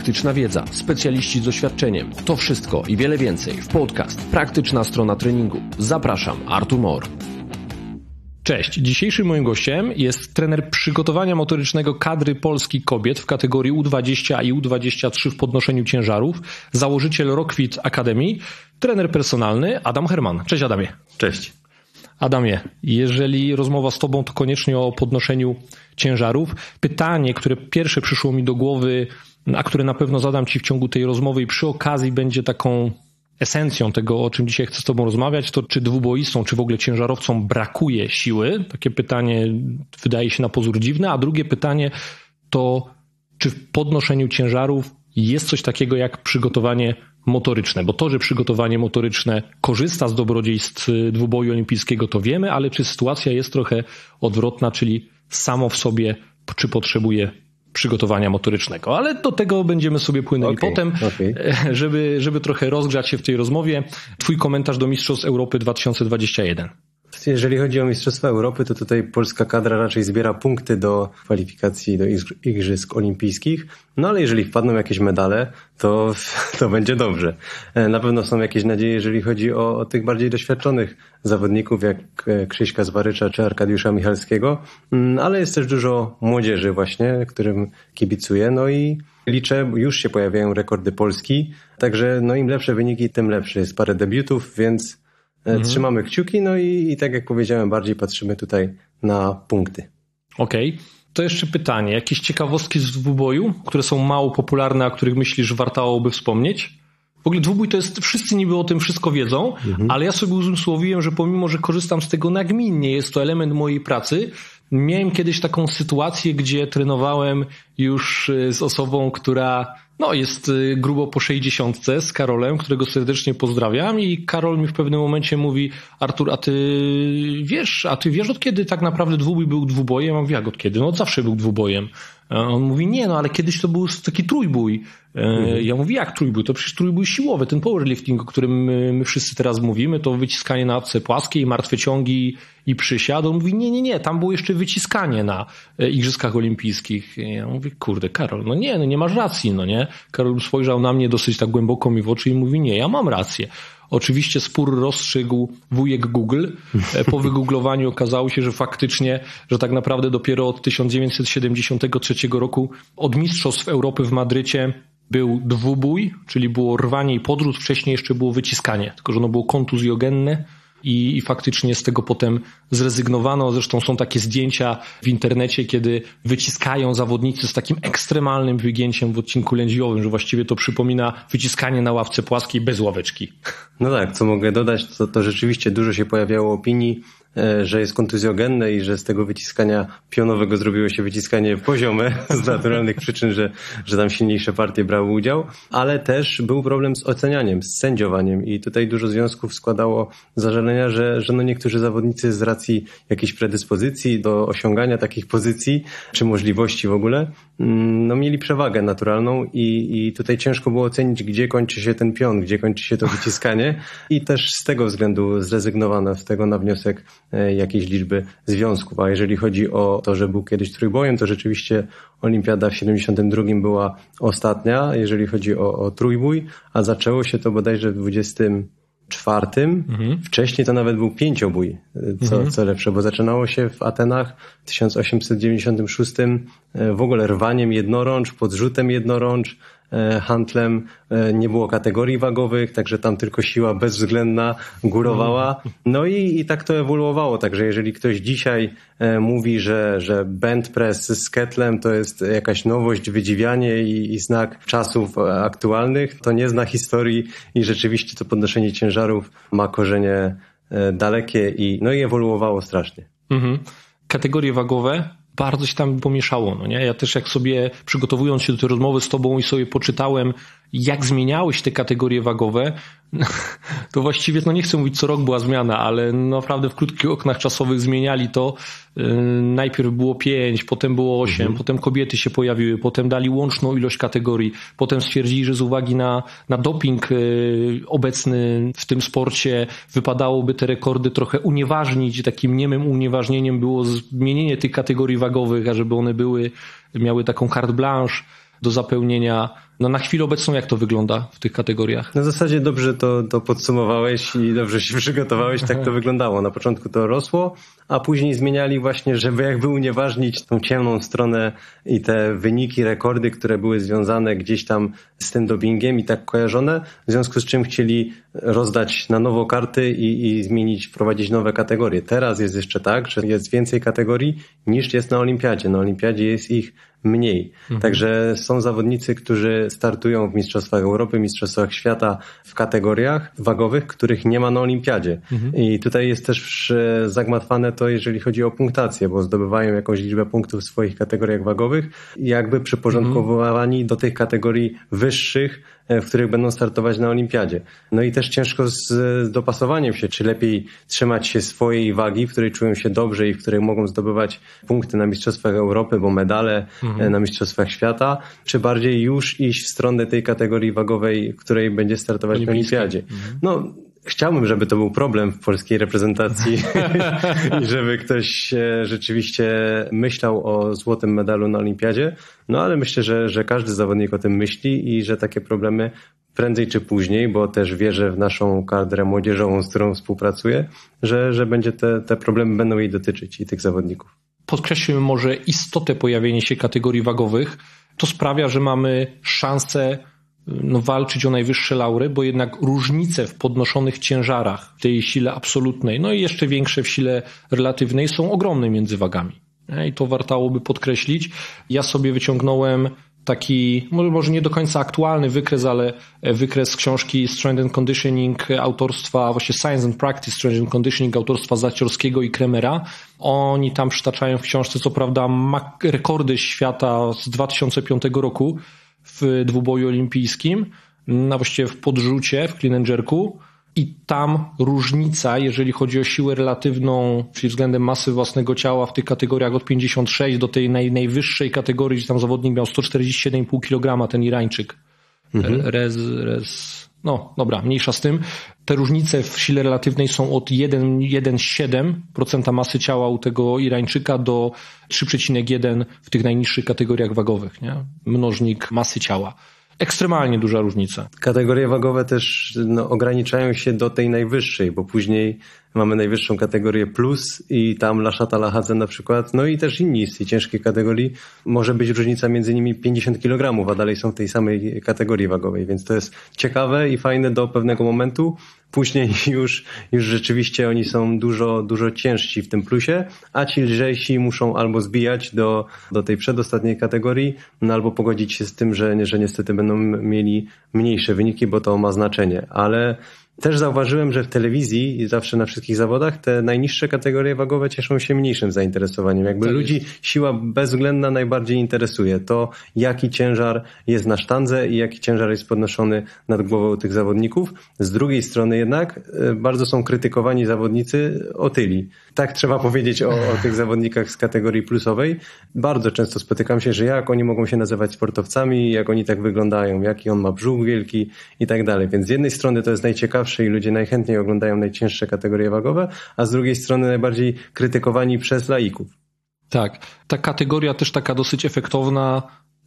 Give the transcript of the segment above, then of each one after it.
Praktyczna wiedza, specjaliści z doświadczeniem. To wszystko i wiele więcej w podcast Praktyczna strona treningu. Zapraszam, Artur Mor. Cześć, dzisiejszym moim gościem jest trener przygotowania motorycznego kadry Polski kobiet w kategorii U20 i U23 w podnoszeniu ciężarów, założyciel Rockfit Academy, trener personalny Adam Herman. Cześć Adamie. Cześć. Adamie, jeżeli rozmowa z Tobą, to koniecznie o podnoszeniu ciężarów. Pytanie, które pierwsze przyszło mi do głowy, a które na pewno zadam Ci w ciągu tej rozmowy i przy okazji będzie taką esencją tego, o czym dzisiaj chcę z Tobą rozmawiać, to czy dwuboistom, czy w ogóle ciężarowcom brakuje siły? Takie pytanie wydaje się na pozór dziwne. A drugie pytanie to, czy w podnoszeniu ciężarów jest coś takiego jak przygotowanie motoryczne? Bo to, że przygotowanie motoryczne korzysta z dobrodziejstw dwuboju olimpijskiego, to wiemy, ale czy sytuacja jest trochę odwrotna, czyli samo w sobie, czy potrzebuje przygotowania motorycznego, ale do tego będziemy sobie płynęli potem, żeby trochę rozgrzać się w tej rozmowie. Twój komentarz do Mistrzostw Europy 2021. Jeżeli chodzi o Mistrzostwa Europy, to tutaj polska kadra raczej zbiera punkty do kwalifikacji do Igrzysk Olimpijskich, no ale jeżeli wpadną jakieś medale, to będzie dobrze. Na pewno są jakieś nadzieje, jeżeli chodzi o tych bardziej doświadczonych zawodników, jak Krzyśka Zwarycza czy Arkadiusza Michalskiego, ale jest też dużo młodzieży właśnie, którym kibicuję, no i liczę, już się pojawiają rekordy Polski, także no im lepsze wyniki, tym lepsze. Jest parę debiutów, więc trzymamy kciuki, no i tak jak powiedziałem, bardziej patrzymy tutaj na punkty. Okej. To jeszcze pytanie. Jakieś ciekawostki z dwuboju, które są mało popularne, a których myślisz, wartałoby wspomnieć? W ogóle dwubój to jest, wszyscy niby o tym wszystko wiedzą, ale ja sobie uzmysłowiłem, że pomimo, że korzystam z tego nagminnie, jest to element mojej pracy. Miałem kiedyś taką sytuację, gdzie trenowałem już z osobą, która jest grubo po 60, z Karolem, którego serdecznie pozdrawiam, i Karol mi w pewnym momencie mówi: Artur, a ty wiesz od kiedy tak naprawdę dwubój był dwubojem? Ja mówię: jak od kiedy? No od zawsze był dwubojem. On mówi: nie, ale kiedyś to był taki trójbój. Ja mówię: jak trójbój? To przecież trójbój siłowy, ten powerlifting, o którym my wszyscy teraz mówimy, to wyciskanie na ławce płaskiej, martwe ciągi i przysiad. On mówi: nie, tam było jeszcze wyciskanie na Igrzyskach Olimpijskich. Ja mówię: kurde, Karol, nie masz racji, nie? Karol spojrzał na mnie dosyć tak głęboko mi w oczy i mówi: nie, ja mam rację. Oczywiście spór rozstrzygł wujek Google. Po wygooglowaniu okazało się, że faktycznie, że tak naprawdę dopiero od 1973 roku, od Mistrzostw Europy w Madrycie, był dwubój, czyli było rwanie i podród. Wcześniej jeszcze było wyciskanie, tylko że ono było kontuzjogenne i faktycznie z tego potem zrezygnowano. Zresztą są takie zdjęcia w internecie, kiedy wyciskają zawodnicy z takim ekstremalnym wygięciem w odcinku lędźwiowym, że właściwie to przypomina wyciskanie na ławce płaskiej bez ławeczki. No tak, co mogę dodać, to rzeczywiście dużo się pojawiało opinii, że jest kontuzjogenne i że z tego wyciskania pionowego zrobiło się wyciskanie poziome z naturalnych przyczyn, że tam silniejsze partie brały udział, ale też był problem z ocenianiem, z sędziowaniem i tutaj dużo związków składało zażalenia, że niektórzy zawodnicy z racji jakiejś predyspozycji do osiągania takich pozycji, czy możliwości w ogóle, mieli przewagę naturalną i tutaj ciężko było ocenić, gdzie kończy się ten pion, gdzie kończy się to wyciskanie i też z tego względu zrezygnowano z tego na wniosek jakiejś liczby związków. A jeżeli chodzi o to, że był kiedyś trójbojem, to rzeczywiście Olimpiada w 72 była ostatnia, jeżeli chodzi o trójbój, a zaczęło się to bodajże w 24. Wcześniej to nawet był pięciobój, co lepsze, bo zaczynało się w Atenach w 1896 w ogóle rwaniem jednorącz, podrzutem jednorącz, handlem, nie było kategorii wagowych, także tam tylko siła bezwzględna górowała. No i tak to ewoluowało, także jeżeli ktoś dzisiaj mówi, że band press z ketlem to jest jakaś nowość, wydziwianie i znak czasów aktualnych, to nie zna historii i rzeczywiście to podnoszenie ciężarów ma korzenie dalekie i ewoluowało strasznie. Kategorie wagowe bardzo się tam pomieszało, nie? Ja też jak sobie, przygotowując się do tej rozmowy z tobą i sobie poczytałem, jak zmieniały się te kategorie wagowe, to właściwie, nie chcę mówić co rok była zmiana, ale naprawdę w krótkich oknach czasowych zmieniali to. Najpierw było 5, potem było 8, potem kobiety się pojawiły, potem dali łączną ilość kategorii, potem stwierdzili, że z uwagi na doping obecny w tym sporcie wypadałoby te rekordy trochę unieważnić. Takim niemym unieważnieniem było zmienienie tych kategorii wagowych, ażeby one miały taką carte blanche do zapełnienia No na chwilę obecną jak to wygląda w tych kategoriach? Na zasadzie dobrze to podsumowałeś i dobrze się przygotowałeś, tak to wyglądało. Na początku to rosło, a później zmieniali właśnie, żeby jakby unieważnić tą ciemną stronę i te wyniki, rekordy, które były związane gdzieś tam z tym dopingiem i tak kojarzone, w związku z czym chcieli rozdać na nowo karty i zmienić, wprowadzić nowe kategorie. Teraz jest jeszcze tak, że jest więcej kategorii niż jest na olimpiadzie. Na olimpiadzie jest ich mniej. Także są zawodnicy, którzy startują w Mistrzostwach Europy, Mistrzostwach Świata w kategoriach wagowych, których nie ma na olimpiadzie. I tutaj jest też zagmatwane to, jeżeli chodzi o punktację, bo zdobywają jakąś liczbę punktów w swoich kategoriach wagowych i jakby przyporządkowani do tych kategorii wyższych, w których będą startować na olimpiadzie. No i też ciężko z dopasowaniem się, czy lepiej trzymać się swojej wagi, w której czują się dobrze i w której mogą zdobywać punkty na Mistrzostwach Europy, bo medale na Mistrzostwach Świata, czy bardziej już iść w stronę tej kategorii wagowej, w której będzie startować na olimpiadzie. No, chciałbym, żeby to był problem w polskiej reprezentacji i żeby ktoś rzeczywiście myślał o złotym medalu na olimpiadzie, no ale myślę, że każdy zawodnik o tym myśli i że takie problemy prędzej czy później, bo też wierzę w naszą kadrę młodzieżową, z którą współpracuję, że będzie te problemy będą jej dotyczyć i tych zawodników. Podkreślmy może istotę pojawienia się kategorii wagowych. To sprawia, że mamy szansę walczyć o najwyższe laury, bo jednak różnice w podnoszonych ciężarach, w tej sile absolutnej, no i jeszcze większe w sile relatywnej są ogromne między wagami. I to wartałoby podkreślić. Ja sobie wyciągnąłem taki, może nie do końca aktualny wykres, ale wykres z książki Strength and Conditioning autorstwa, właśnie Science and Practice Strength and Conditioning autorstwa Zaciorskiego i Kremera. Oni tam przytaczają w książce, co prawda, rekordy świata z 2005 roku w dwuboju olimpijskim, właściwie w podrzucie, w clean and jerku. I tam różnica, jeżeli chodzi o siłę relatywną, czyli względem masy własnego ciała w tych kategoriach od 56 do tej najwyższej kategorii, gdzie tam zawodnik miał 147,5 kg, ten Irańczyk. Dobra, mniejsza z tym. Te różnice w sile relatywnej są od 1,7% masy ciała u tego Irańczyka do 3,1 w tych najniższych kategoriach wagowych, nie? Mnożnik masy ciała. Ekstremalnie duża różnica. Kategorie wagowe też ograniczają się do tej najwyższej, bo później mamy najwyższą kategorię plus i tam Lashat Al-Ahadze na przykład, no i też inni z tej ciężkiej kategorii. Może być różnica między nimi 50 kg, a dalej są w tej samej kategorii wagowej, więc to jest ciekawe i fajne do pewnego momentu. Później już rzeczywiście oni są dużo ciężsi w tym plusie, a ci lżejsi muszą albo zbijać do tej przedostatniej kategorii, albo pogodzić się z tym, że niestety będą mieli mniejsze wyniki, bo to ma znaczenie. Ale też zauważyłem, że w telewizji i zawsze na wszystkich zawodach te najniższe kategorie wagowe cieszą się mniejszym zainteresowaniem. Jakby ludzi siła bezwzględna najbardziej interesuje. To jaki ciężar jest na sztandze i jaki ciężar jest podnoszony nad głową tych zawodników. Z drugiej strony jednak bardzo są krytykowani zawodnicy otyli. Tak trzeba powiedzieć o tych zawodnikach z kategorii plusowej. Bardzo często spotykam się, że jak oni mogą się nazywać sportowcami, jak oni tak wyglądają, jaki on ma brzuch wielki i tak dalej. Więc z jednej strony to jest najciekawsze i ludzie najchętniej oglądają najcięższe kategorie wagowe, a z drugiej strony najbardziej krytykowani przez laików. Tak, ta kategoria też taka dosyć efektowna,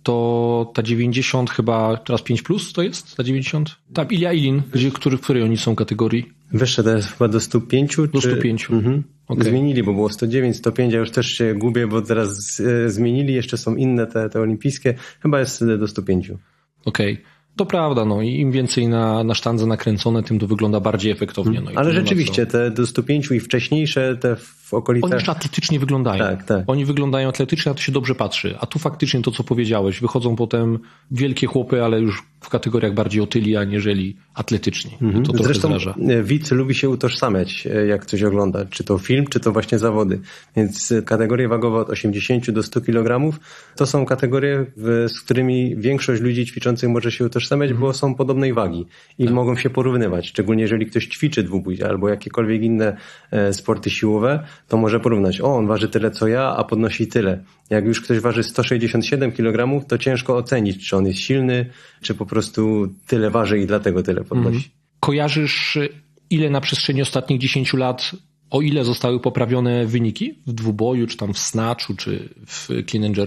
to ta 90 chyba, teraz 5+, to jest ta 90? Tak, Ilja Ilin, w której oni są kategorii? Wyższe to jest chyba do 105? Do 105. Okay. Zmienili, bo było 109, 105, ja już też się gubię, bo teraz zmienili, jeszcze są inne te olimpijskie, chyba jest do 105. Okej. To prawda, i im więcej na sztandze nakręcone, tym to wygląda bardziej efektownie. Ale rzeczywiście, te do 105 i wcześniejsze, te w okolicach... Oni jeszcze atletycznie wyglądają. Tak. Oni wyglądają atletycznie, a to się dobrze patrzy. A tu faktycznie to, co powiedziałeś, wychodzą potem wielkie chłopy, ale już w kategoriach bardziej otyli, aniżeli atletyczni. To trochę zresztą zraża. widz lubi się utożsamiać, jak coś ogląda. Czy to film, czy to właśnie zawody. Więc kategorie wagowe od 80 do 100 kg to są kategorie, z którymi większość ludzi ćwiczących może się utożsamiać, bo są podobnej wagi i mogą się porównywać. Szczególnie jeżeli ktoś ćwiczy dwubój albo jakiekolwiek inne sporty siłowe, to może porównać. On waży tyle co ja, a podnosi tyle. Jak już ktoś waży 167 kg, to ciężko ocenić, czy on jest silny, czy po prostu tyle waży i dlatego tyle podnosi. Kojarzysz, ile na przestrzeni ostatnich 10 lat, o ile zostały poprawione wyniki w dwuboju, czy tam w snatchu, czy w clean and jerku?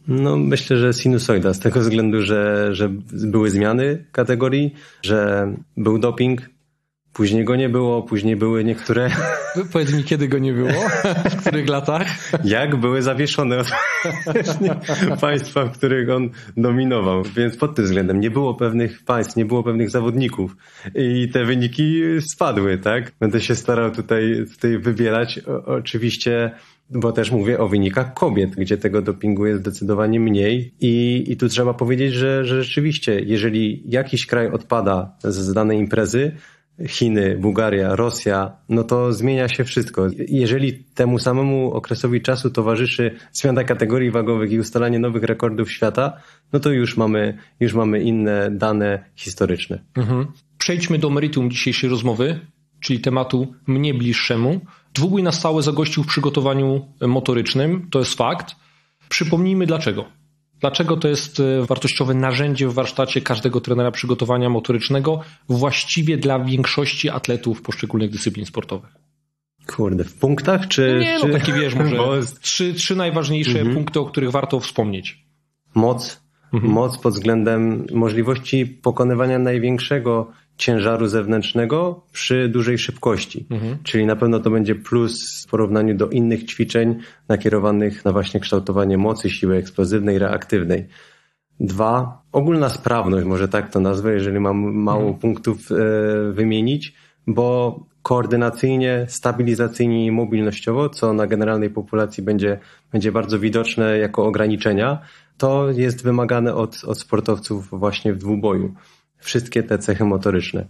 No myślę, że sinusoida z tego względu, że były zmiany kategorii, że był doping, później go nie było, później były niektóre... Powiedz mi, kiedy go nie było? W których latach? Jak były zawieszone od państwa, w których on dominował. Więc pod tym względem nie było pewnych państw, nie było pewnych zawodników i te wyniki spadły, tak? Będę się starał tutaj wybierać. Oczywiście, bo też mówię o wynikach kobiet, gdzie tego dopingu jest zdecydowanie mniej i tu trzeba powiedzieć, że rzeczywiście, jeżeli jakiś kraj odpada z danej imprezy, Chiny, Bułgaria, Rosja, no to zmienia się wszystko. Jeżeli temu samemu okresowi czasu towarzyszy zmiana kategorii wagowych i ustalanie nowych rekordów świata, no to już mamy inne dane historyczne. Przejdźmy do meritum dzisiejszej rozmowy, czyli tematu mnie bliższemu. Dwubój na stałe zagościł w przygotowaniu motorycznym, to jest fakt. Przypomnijmy dlaczego. Dlaczego to jest wartościowe narzędzie w warsztacie każdego trenera przygotowania motorycznego, właściwie dla większości atletów poszczególnych dyscyplin sportowych? Kurde, w punktach czy... Nie, no takie wiesz, może trzy najważniejsze punkty, o których warto wspomnieć. Moc pod względem możliwości pokonywania największego ciężaru zewnętrznego przy dużej szybkości. Czyli na pewno to będzie plus w porównaniu do innych ćwiczeń nakierowanych na właśnie kształtowanie mocy, siły eksplozywnej, reaktywnej. 2. Ogólna sprawność, może tak to nazwę, jeżeli mam mało punktów wymienić, bo koordynacyjnie, stabilizacyjnie i mobilnościowo, co na generalnej populacji będzie bardzo widoczne jako ograniczenia, to jest wymagane od sportowców właśnie w dwuboju. Wszystkie te cechy motoryczne.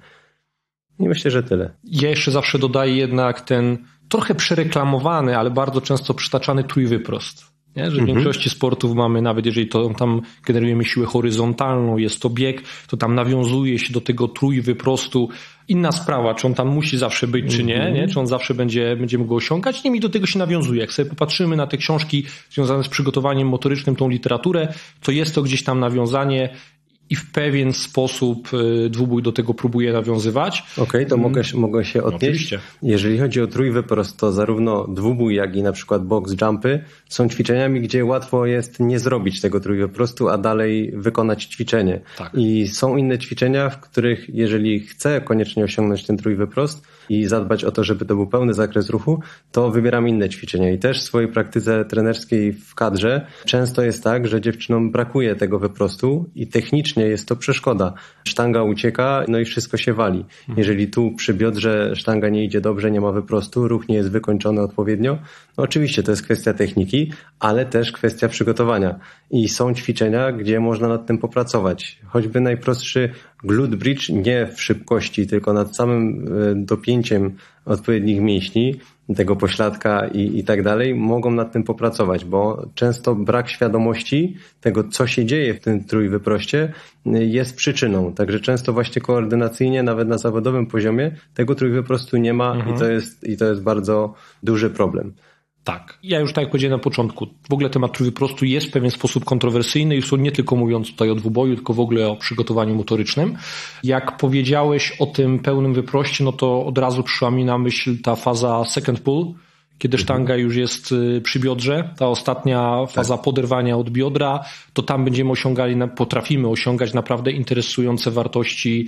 I myślę, że tyle. Ja jeszcze zawsze dodaję jednak ten trochę przereklamowany, ale bardzo często przytaczany trójwyprost. Nie? Że w większości sportów mamy, nawet jeżeli to tam generujemy siłę horyzontalną, jest to bieg, to tam nawiązuje się do tego trójwyprostu. Inna sprawa, czy on tam musi zawsze być, czy nie? Czy on zawsze będziemy go osiągać. Niemniej do tego się nawiązuje. Jak sobie popatrzymy na te książki związane z przygotowaniem motorycznym, tą literaturę, to jest to gdzieś tam nawiązanie i w pewien sposób dwubój do tego próbuje nawiązywać. Okej, to mogę się odnieść. Oczywiście. Jeżeli chodzi o trójwyprost, to zarówno dwubój, jak i na przykład box jumpy są ćwiczeniami, gdzie łatwo jest nie zrobić tego trójwyprostu, a dalej wykonać ćwiczenie. Tak. I są inne ćwiczenia, w których jeżeli chcę koniecznie osiągnąć ten trójwyprost i zadbać o to, żeby to był pełny zakres ruchu, to wybieram inne ćwiczenia. I też w swojej praktyce trenerskiej w kadrze często jest tak, że dziewczynom brakuje tego wyprostu i technicznie jest to przeszkoda. Sztanga ucieka, no i wszystko się wali. Jeżeli tu przy biodrze sztanga nie idzie dobrze, nie ma wyprostu, ruch nie jest wykończony odpowiednio, no oczywiście to jest kwestia techniki, ale też kwestia przygotowania. I są ćwiczenia, gdzie można nad tym popracować. Choćby najprostszy glute bridge, nie w szybkości, tylko nad samym dopięciem odpowiednich mięśni, tego pośladka i tak dalej, mogą nad tym popracować, bo często brak świadomości tego, co się dzieje w tym trójwyproście, jest przyczyną. Także często właśnie koordynacyjnie, nawet na zawodowym poziomie, tego trójwyprostu nie ma i to jest bardzo duży problem. Tak. Ja już tak jak powiedziałem na początku, w ogóle temat trójwyprostu jest w pewien sposób kontrowersyjny, już nie tylko mówiąc tutaj o dwuboju, tylko w ogóle o przygotowaniu motorycznym. Jak powiedziałeś o tym pełnym wyproście, no to od razu przyszła mi na myśl ta faza second pull, kiedy sztanga już jest przy biodrze, ta ostatnia faza poderwania od biodra, to tam potrafimy osiągać naprawdę interesujące wartości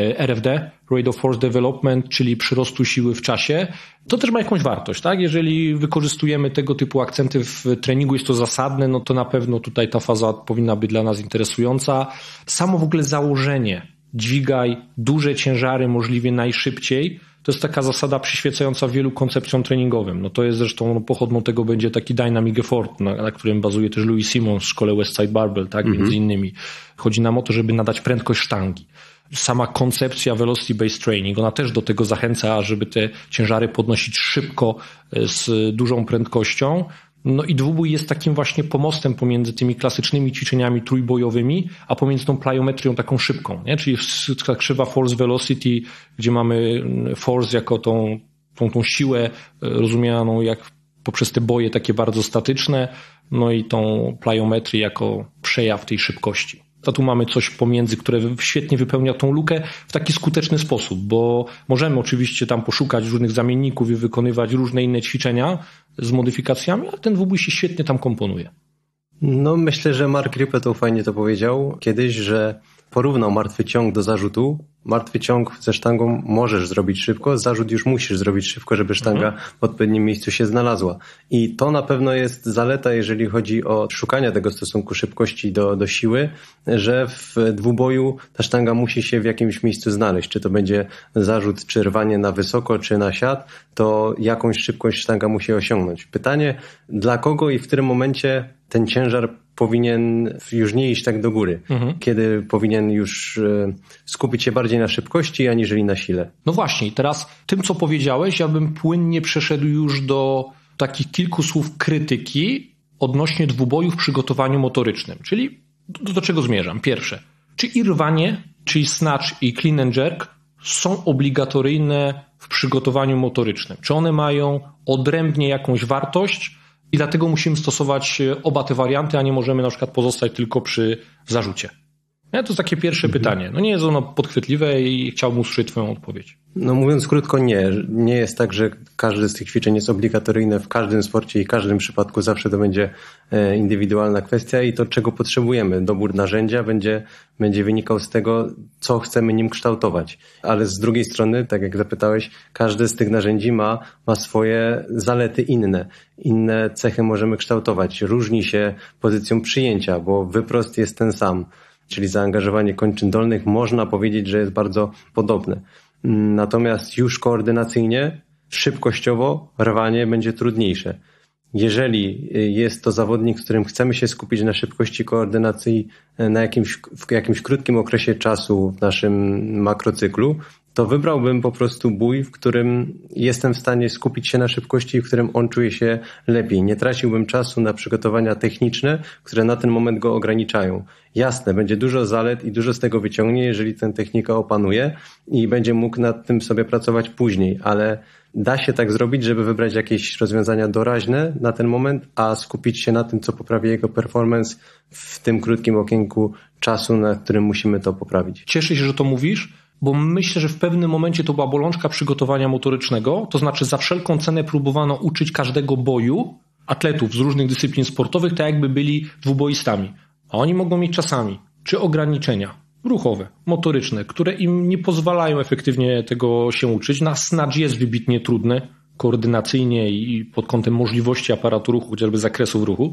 RFD, Rate of Force Development, czyli przyrostu siły w czasie. To też ma jakąś wartość, tak? Jeżeli wykorzystujemy tego typu akcenty w treningu, jest to zasadne, no to na pewno tutaj ta faza powinna być dla nas interesująca. Samo w ogóle założenie, dźwigaj duże ciężary możliwie najszybciej, to jest taka zasada przyświecająca wielu koncepcjom treningowym. No to jest zresztą pochodną tego będzie taki dynamic effort, na którym bazuje też Louis Simmons w szkole Westside Barbell, tak, między innymi. Chodzi nam o to, żeby nadać prędkość sztangi. Sama koncepcja velocity based training, ona też do tego zachęca, żeby te ciężary podnosić szybko z dużą prędkością. No i dwubój jest takim właśnie pomostem pomiędzy tymi klasycznymi ćwiczeniami trójbojowymi, a pomiędzy tą plyometrią taką szybką, nie? Czyli ta krzywa force velocity, gdzie mamy force jako tą siłę rozumianą jak poprzez te boje takie bardzo statyczne, no i tą plyometrię jako przejaw tej szybkości. A tu mamy coś pomiędzy, które świetnie wypełnia tą lukę w taki skuteczny sposób, bo możemy oczywiście tam poszukać różnych zamienników i wykonywać różne inne ćwiczenia z modyfikacjami, ale ten dwubój się świetnie tam komponuje. No myślę, że Mark Rippetoe fajnie to powiedział kiedyś, że porównał martwy ciąg do zarzutu. Martwy ciąg ze sztangą możesz zrobić szybko, zarzut już musisz zrobić szybko, żeby sztanga w odpowiednim miejscu się znalazła. I to na pewno jest zaleta, jeżeli chodzi o szukanie tego stosunku szybkości do siły, że w dwuboju ta sztanga musi się w jakimś miejscu znaleźć. Czy to będzie zarzut, czy rwanie na wysoko, czy na siat, to jakąś szybkość sztanga musi osiągnąć. Pytanie, dla kogo i w którym momencie ten ciężar powinien już nie iść tak do góry, kiedy powinien już skupić się bardziej na szybkości, aniżeli na sile. No właśnie, i teraz tym, co powiedziałeś, ja bym płynnie przeszedł już do takich kilku słów krytyki odnośnie dwuboju w przygotowaniu motorycznym. Czyli do czego zmierzam? Pierwsze, czy i rwanie, czyli snatch i clean and jerk są obligatoryjne w przygotowaniu motorycznym? Czy one mają odrębnie jakąś wartość i dlatego musimy stosować oba te warianty, a nie możemy na przykład pozostać tylko przy zarzucie? To jest takie pierwsze pytanie. No nie jest ono podchwytliwe i chciałbym usłyszeć twoją odpowiedź. No mówiąc krótko, nie. Nie jest tak, że każde z tych ćwiczeń jest obligatoryjne w każdym sporcie i w każdym przypadku zawsze to będzie indywidualna kwestia i to, czego potrzebujemy. Dobór narzędzia będzie wynikał z tego, co chcemy nim kształtować. Ale z drugiej strony, tak jak zapytałeś, każde z tych narzędzi ma swoje zalety inne. Inne cechy możemy kształtować. Różni się pozycją przyjęcia, bo wyprost jest ten sam. Czyli zaangażowanie kończyn dolnych można powiedzieć, że jest bardzo podobne. Natomiast już koordynacyjnie, szybkościowo rwanie będzie trudniejsze. Jeżeli jest to zawodnik, z którym chcemy się skupić na szybkości koordynacji w jakimś krótkim okresie czasu w naszym makrocyklu, to wybrałbym po prostu bój, w którym jestem w stanie skupić się na szybkości i w którym on czuje się lepiej. Nie traciłbym czasu na przygotowania techniczne, które na ten moment go ograniczają. Jasne, będzie dużo zalet i dużo z tego wyciągnie, jeżeli tę technikę opanuje i będzie mógł nad tym sobie pracować później, ale da się tak zrobić, żeby wybrać jakieś rozwiązania doraźne na ten moment, a skupić się na tym, co poprawi jego performance w tym krótkim okienku czasu, na którym musimy to poprawić. Cieszę się, że to mówisz, bo myślę, że w pewnym momencie to była bolączka przygotowania motorycznego, to znaczy za wszelką cenę próbowano uczyć każdego boju atletów z różnych dyscyplin sportowych, tak jakby byli dwuboistami. A oni mogą mieć czasami czy ograniczenia ruchowe, motoryczne, które im nie pozwalają efektywnie tego się uczyć. Snatch jest wybitnie trudny koordynacyjnie i pod kątem możliwości aparatu ruchu, chociażby zakresów ruchu.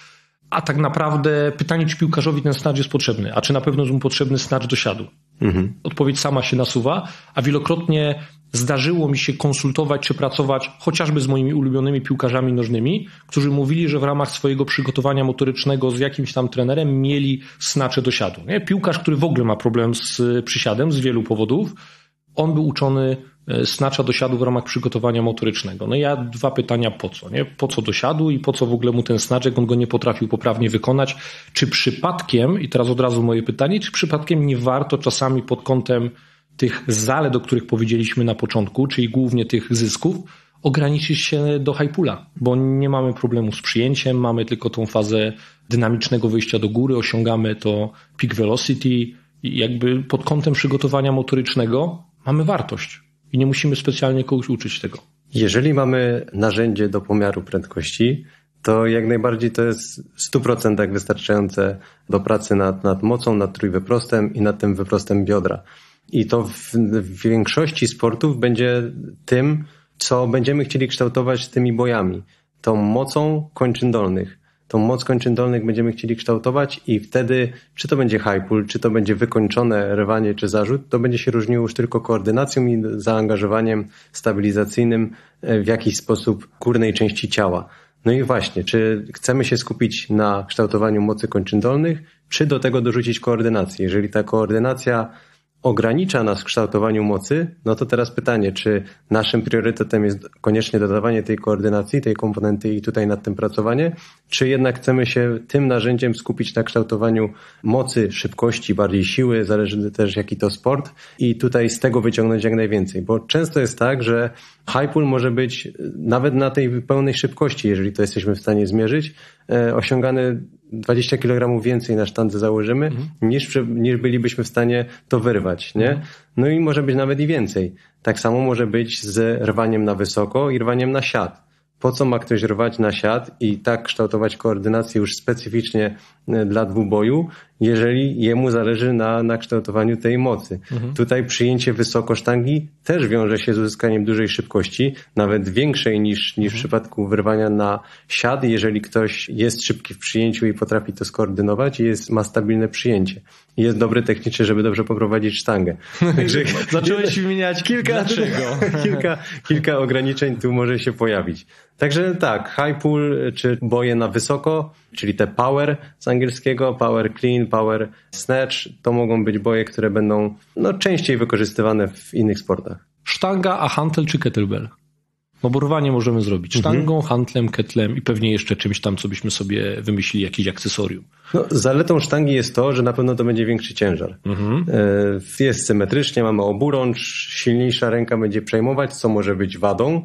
A tak naprawdę pytanie, czy piłkarzowi ten snatch jest potrzebny, a czy na pewno jest mu potrzebny snatch do siadu? Odpowiedź sama się nasuwa, a wielokrotnie zdarzyło mi się konsultować czy pracować chociażby z moimi ulubionymi piłkarzami nożnymi, którzy mówili, że w ramach swojego przygotowania motorycznego z jakimś tam trenerem mieli snacze do siadu. Nie? Piłkarz, który w ogóle ma problem z przysiadem z wielu powodów, on był uczony snatcha do siadu w ramach przygotowania motorycznego. No ja dwa pytania po co, nie? Po co do siadu i po co w ogóle mu ten snatch, jak on go nie potrafił poprawnie wykonać? Czy przypadkiem, i teraz od razu moje pytanie, czy przypadkiem nie warto czasami pod kątem tych zalet, o których powiedzieliśmy na początku, czyli głównie tych zysków, ograniczyć się do high pulla, bo nie mamy problemu z przyjęciem, mamy tylko tą fazę dynamicznego wyjścia do góry, osiągamy to peak velocity i jakby pod kątem przygotowania motorycznego mamy wartość. I nie musimy specjalnie kogoś uczyć tego. Jeżeli mamy narzędzie do pomiaru prędkości, to jak najbardziej to jest w 100% wystarczające do pracy nad mocą, nad trójwyprostem i nad tym wyprostem biodra. I to w większości sportów będzie tym, co będziemy chcieli kształtować tymi bojami. Tą mocą kończyn dolnych. Tą moc kończyn dolnych będziemy chcieli kształtować i wtedy, czy to będzie high pull, czy to będzie wykończone rwanie, czy zarzut, to będzie się różniło już tylko koordynacją i zaangażowaniem stabilizacyjnym w jakiś sposób górnej części ciała. No i właśnie, czy chcemy się skupić na kształtowaniu mocy kończyn dolnych, czy do tego dorzucić koordynację? Jeżeli ta koordynacja ogranicza nas w kształtowaniu mocy, no to teraz pytanie, czy naszym priorytetem jest koniecznie dodawanie tej koordynacji, tej komponenty i tutaj nad tym pracowanie, czy jednak chcemy się tym narzędziem skupić na kształtowaniu mocy, szybkości, bardziej siły, zależy też jaki to sport i tutaj z tego wyciągnąć jak najwięcej, bo często jest tak, że high pull może być nawet na tej pełnej szybkości, jeżeli to jesteśmy w stanie zmierzyć, osiągany 20 kg więcej na sztandze założymy, niż bylibyśmy w stanie to wyrwać, nie? No i może być nawet i więcej. Tak samo może być z rwaniem na wysoko i rwaniem na siat. po co ma ktoś rwać na siat i tak kształtować koordynację już specyficznie dla dwuboju, jeżeli jemu zależy na kształtowaniu tej mocy. Tutaj przyjęcie wysoko sztangi też wiąże się z uzyskaniem dużej szybkości, nawet większej niż w przypadku wyrwania na siat, jeżeli ktoś jest szybki w przyjęciu i potrafi to skoordynować i ma stabilne przyjęcie. I jest dobry technicznie, żeby dobrze poprowadzić sztangę. Także zacząłeś wymieniać kilka ograniczeń tu może się pojawić. Także tak, high pull czy boje na wysoko, czyli te power z angielskiego, power clean, power snatch, to mogą być boje, które będą częściej wykorzystywane w innych sportach. Sztanga, a hantel czy kettlebell? No bo rwanie możemy zrobić sztangą, hantlem, kettlem i pewnie jeszcze czymś tam, co byśmy sobie wymyślili, jakieś akcesorium. Zaletą sztangi jest to, że na pewno to będzie większy ciężar. Jest symetrycznie, mamy oburącz, silniejsza ręka będzie przejmować, co może być wadą,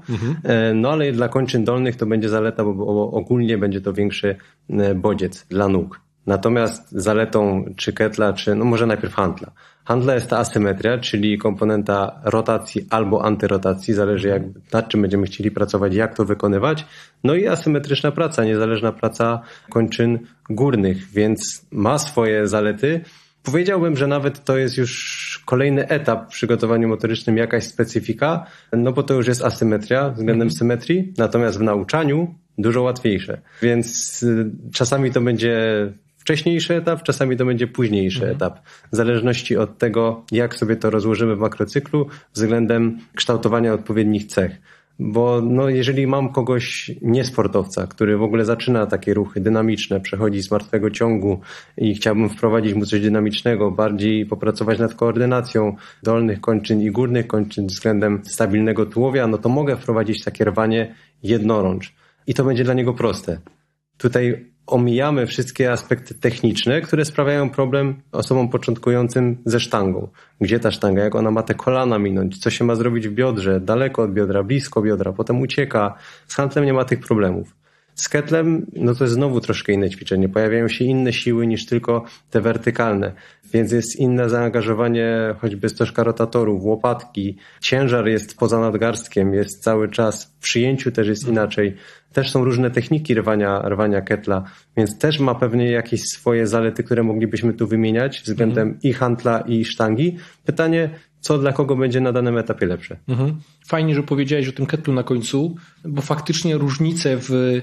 ale dla kończyn dolnych to będzie zaleta, bo ogólnie będzie to większy bodziec dla nóg. Natomiast zaletą czy kettla, czy może najpierw hantla. Hantla jest ta asymetria, czyli komponenta rotacji albo antyrotacji, zależy nad czym będziemy chcieli pracować, jak to wykonywać. No i asymetryczna praca, niezależna praca kończyn górnych, więc ma swoje zalety. Powiedziałbym, że nawet to jest już kolejny etap w przygotowaniu motorycznym, jakaś specyfika, bo to już jest asymetria względem symetrii, natomiast w nauczaniu dużo łatwiejsze. Więc czasami to będzie wcześniejszy etap, czasami to będzie późniejszy etap. W zależności od tego, jak sobie to rozłożymy w makrocyklu względem kształtowania odpowiednich cech. Bo jeżeli mam kogoś niesportowca, który w ogóle zaczyna takie ruchy dynamiczne, przechodzi z martwego ciągu i chciałbym wprowadzić mu coś dynamicznego, bardziej popracować nad koordynacją dolnych kończyn i górnych kończyn względem stabilnego tułowia, to mogę wprowadzić takie rwanie jednorącz. I to będzie dla niego proste. Tutaj omijamy wszystkie aspekty techniczne, które sprawiają problem osobom początkującym ze sztangą. Gdzie ta sztanga, jak ona ma te kolana minąć, co się ma zrobić w biodrze, daleko od biodra, blisko biodra, potem ucieka. Z hantlem nie ma tych problemów. Z kettlem, to jest znowu troszkę inne ćwiczenie. Pojawiają się inne siły niż tylko te wertykalne, więc jest inne zaangażowanie choćby stożka rotatorów, łopatki. Ciężar jest poza nadgarstkiem, jest cały czas. W przyjęciu też jest inaczej. Też są różne techniki rwania kettla, więc też ma pewnie jakieś swoje zalety, które moglibyśmy tu wymieniać względem i hantla, i sztangi. Pytanie, co dla kogo będzie na danym etapie lepsze. Fajnie, że powiedziałeś o tym kettlu na końcu, bo faktycznie różnice w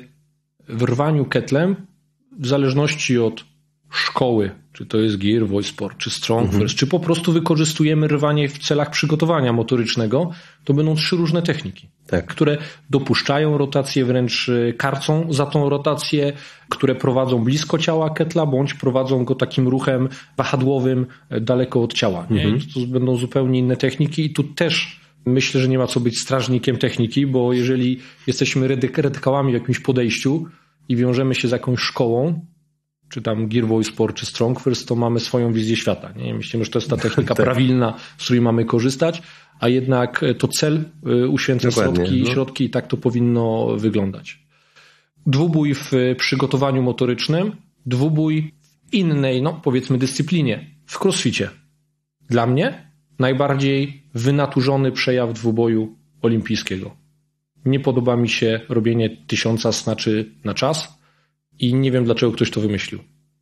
rwaniu kettlem w zależności od szkoły, czy to jest Gear, Voiceport, czy Strong First, czy po prostu wykorzystujemy rwanie w celach przygotowania motorycznego, to będą 3 różne techniki, które dopuszczają rotację, wręcz karcą za tą rotację, które prowadzą blisko ciała kettla, bądź prowadzą go takim ruchem wahadłowym daleko od ciała. Nie? To będą zupełnie inne techniki i tu też myślę, że nie ma co być strażnikiem techniki, bo jeżeli jesteśmy radykałami w jakimś podejściu i wiążemy się z jakąś szkołą, czy tam Gear, Voiceport, czy Strong First, to mamy swoją wizję świata. Nie? Myślimy, że to jest ta technika prawilna, z której mamy korzystać, a jednak to cel uświęca środki i tak to powinno wyglądać. Dwubój w przygotowaniu motorycznym, dwubój w innej, powiedzmy dyscyplinie, w crossficie. Dla mnie najbardziej wynaturzony przejaw dwuboju olimpijskiego. Nie podoba mi się robienie 1000 snaczy na czas i nie wiem, dlaczego ktoś to wymyślił.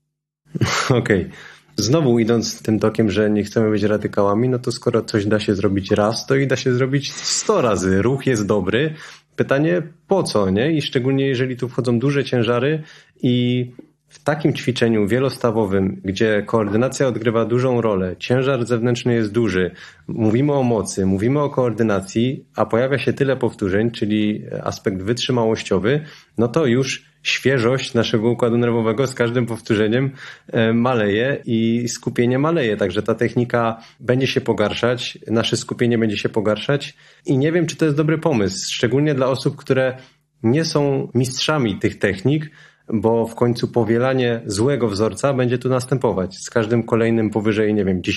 Okej. Znowu idąc tym tokiem, że nie chcemy być radykałami, to skoro coś da się zrobić raz, to i da się zrobić 100 razy. Ruch jest dobry. Pytanie po co, nie? I szczególnie jeżeli tu wchodzą duże ciężary i w takim ćwiczeniu wielostawowym, gdzie koordynacja odgrywa dużą rolę, ciężar zewnętrzny jest duży, mówimy o mocy, mówimy o koordynacji, a pojawia się tyle powtórzeń, czyli aspekt wytrzymałościowy, to już świeżość naszego układu nerwowego z każdym powtórzeniem maleje i skupienie maleje, także ta technika będzie się pogarszać, nasze skupienie będzie się pogarszać i nie wiem, czy to jest dobry pomysł, szczególnie dla osób, które nie są mistrzami tych technik, bo w końcu powielanie złego wzorca będzie tu następować. Z każdym kolejnym powyżej,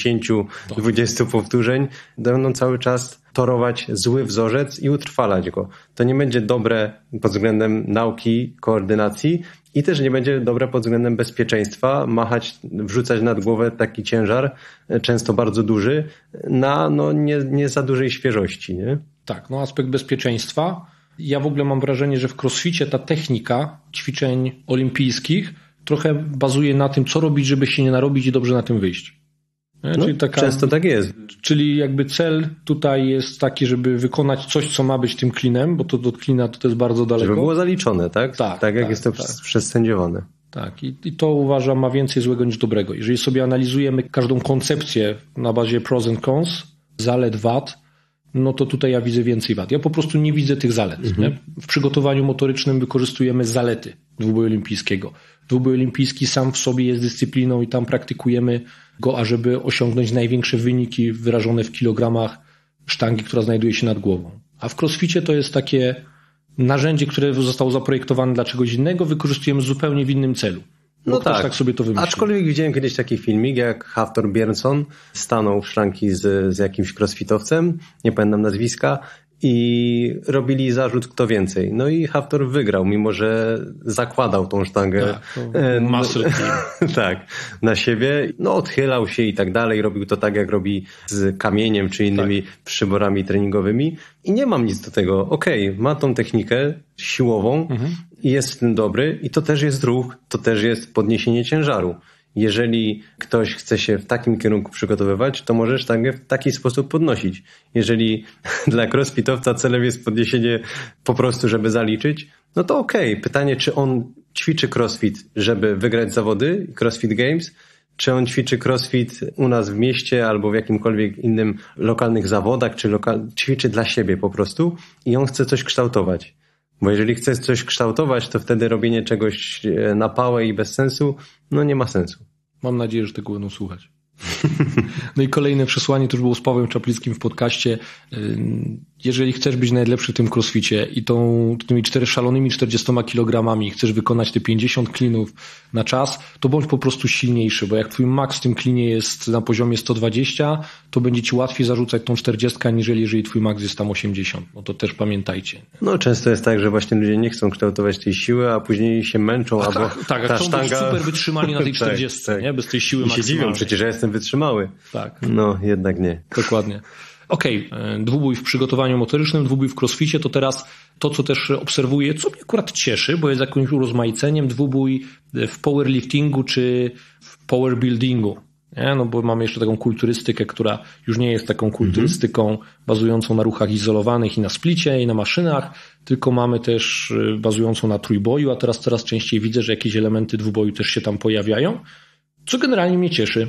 10-20 powtórzeń będą cały czas torować zły wzorzec i utrwalać go. To nie będzie dobre pod względem nauki, koordynacji i też nie będzie dobre pod względem bezpieczeństwa, wrzucać nad głowę taki ciężar, często bardzo duży, na nie za dużej świeżości. Nie? Tak, aspekt bezpieczeństwa. Ja w ogóle mam wrażenie, że w crossficie ta technika ćwiczeń olimpijskich trochę bazuje na tym, co robić, żeby się nie narobić i dobrze na tym wyjść. No, często tak jest. Czyli jakby cel tutaj jest taki, żeby wykonać coś, co ma być tym cleanem, bo to do cleana to jest bardzo daleko. Żeby było zaliczone, tak? Tak jak jest to przesędziowane. Tak, i to uważam ma więcej złego niż dobrego. Jeżeli sobie analizujemy każdą koncepcję na bazie pros and cons, zalet, wad, no to tutaj ja widzę więcej wad. Ja po prostu nie widzę tych zalet. Nie? W przygotowaniu motorycznym wykorzystujemy zalety dwuboju olimpijskiego. Dwubój olimpijski sam w sobie jest dyscypliną i tam praktykujemy go, ażeby osiągnąć największe wyniki wyrażone w kilogramach sztangi, która znajduje się nad głową. A w crossficie to jest takie narzędzie, które zostało zaprojektowane dla czegoś innego, wykorzystujemy zupełnie w innym celu. No tak sobie to wymyślił. Aczkolwiek widziałem kiedyś taki filmik, jak Hafthor Björnsson stanął w szranki z jakimś crossfitowcem, nie pamiętam nazwiska, i robili zarzut kto więcej. No i Hafthor wygrał, mimo że zakładał tą sztangę tak, na siebie. No odchylał się i tak dalej. Robił to tak, jak robi z kamieniem czy innymi przyborami treningowymi. I nie mam nic do tego. Okej, ma tą technikę siłową i jest w tym dobry i to też jest ruch, to też jest podniesienie ciężaru. Jeżeli ktoś chce się w takim kierunku przygotowywać, to może sztangę w taki sposób podnosić. Jeżeli dla crossfitowca celem jest podniesienie po prostu, żeby zaliczyć, no to okej. Pytanie, czy on ćwiczy crossfit, żeby wygrać zawody, crossfit games, czy on ćwiczy crossfit u nas w mieście albo w jakimkolwiek innym lokalnych zawodach, czy ćwiczy dla siebie po prostu i on chce coś kształtować. Bo jeżeli chcesz coś kształtować, to wtedy robienie czegoś na pałę i bez sensu, no nie ma sensu. Mam nadzieję, że tego będą słuchać. No i kolejne przesłanie, to już było z Pawłem Czaplickim w podcaście. Jeżeli chcesz być najlepszy w tym crossficie i tymi szalonymi 40 kilogramami chcesz wykonać te 50 cleanów na czas, to bądź po prostu silniejszy, bo jak twój max w tym cleanie jest na poziomie 120, to będzie ci łatwiej zarzucać tą 40, jeżeli twój max jest tam 80. No to też pamiętajcie. No często jest tak, że właśnie ludzie nie chcą kształtować tej siły, a później się męczą, albo tak, ta chcą być super wytrzymani na tej 40, tak. Nie? Bez tej siły maksymalnej. I się dziwią, przecież ja jestem wytrzymały. Tak. No, jednak nie. Dokładnie. Okej, dwubój w przygotowaniu motorycznym, dwubój w crossficie, to teraz to, co też obserwuję, co mnie akurat cieszy, bo jest jakimś urozmaiceniem, dwubój w powerliftingu czy w powerbuildingu. Nie? No bo mamy jeszcze taką kulturystykę, która już nie jest taką kulturystyką bazującą na ruchach izolowanych i na splicie i na maszynach, tylko mamy też bazującą na trójboju, a teraz coraz częściej widzę, że jakieś elementy dwuboju też się tam pojawiają, co generalnie mnie cieszy.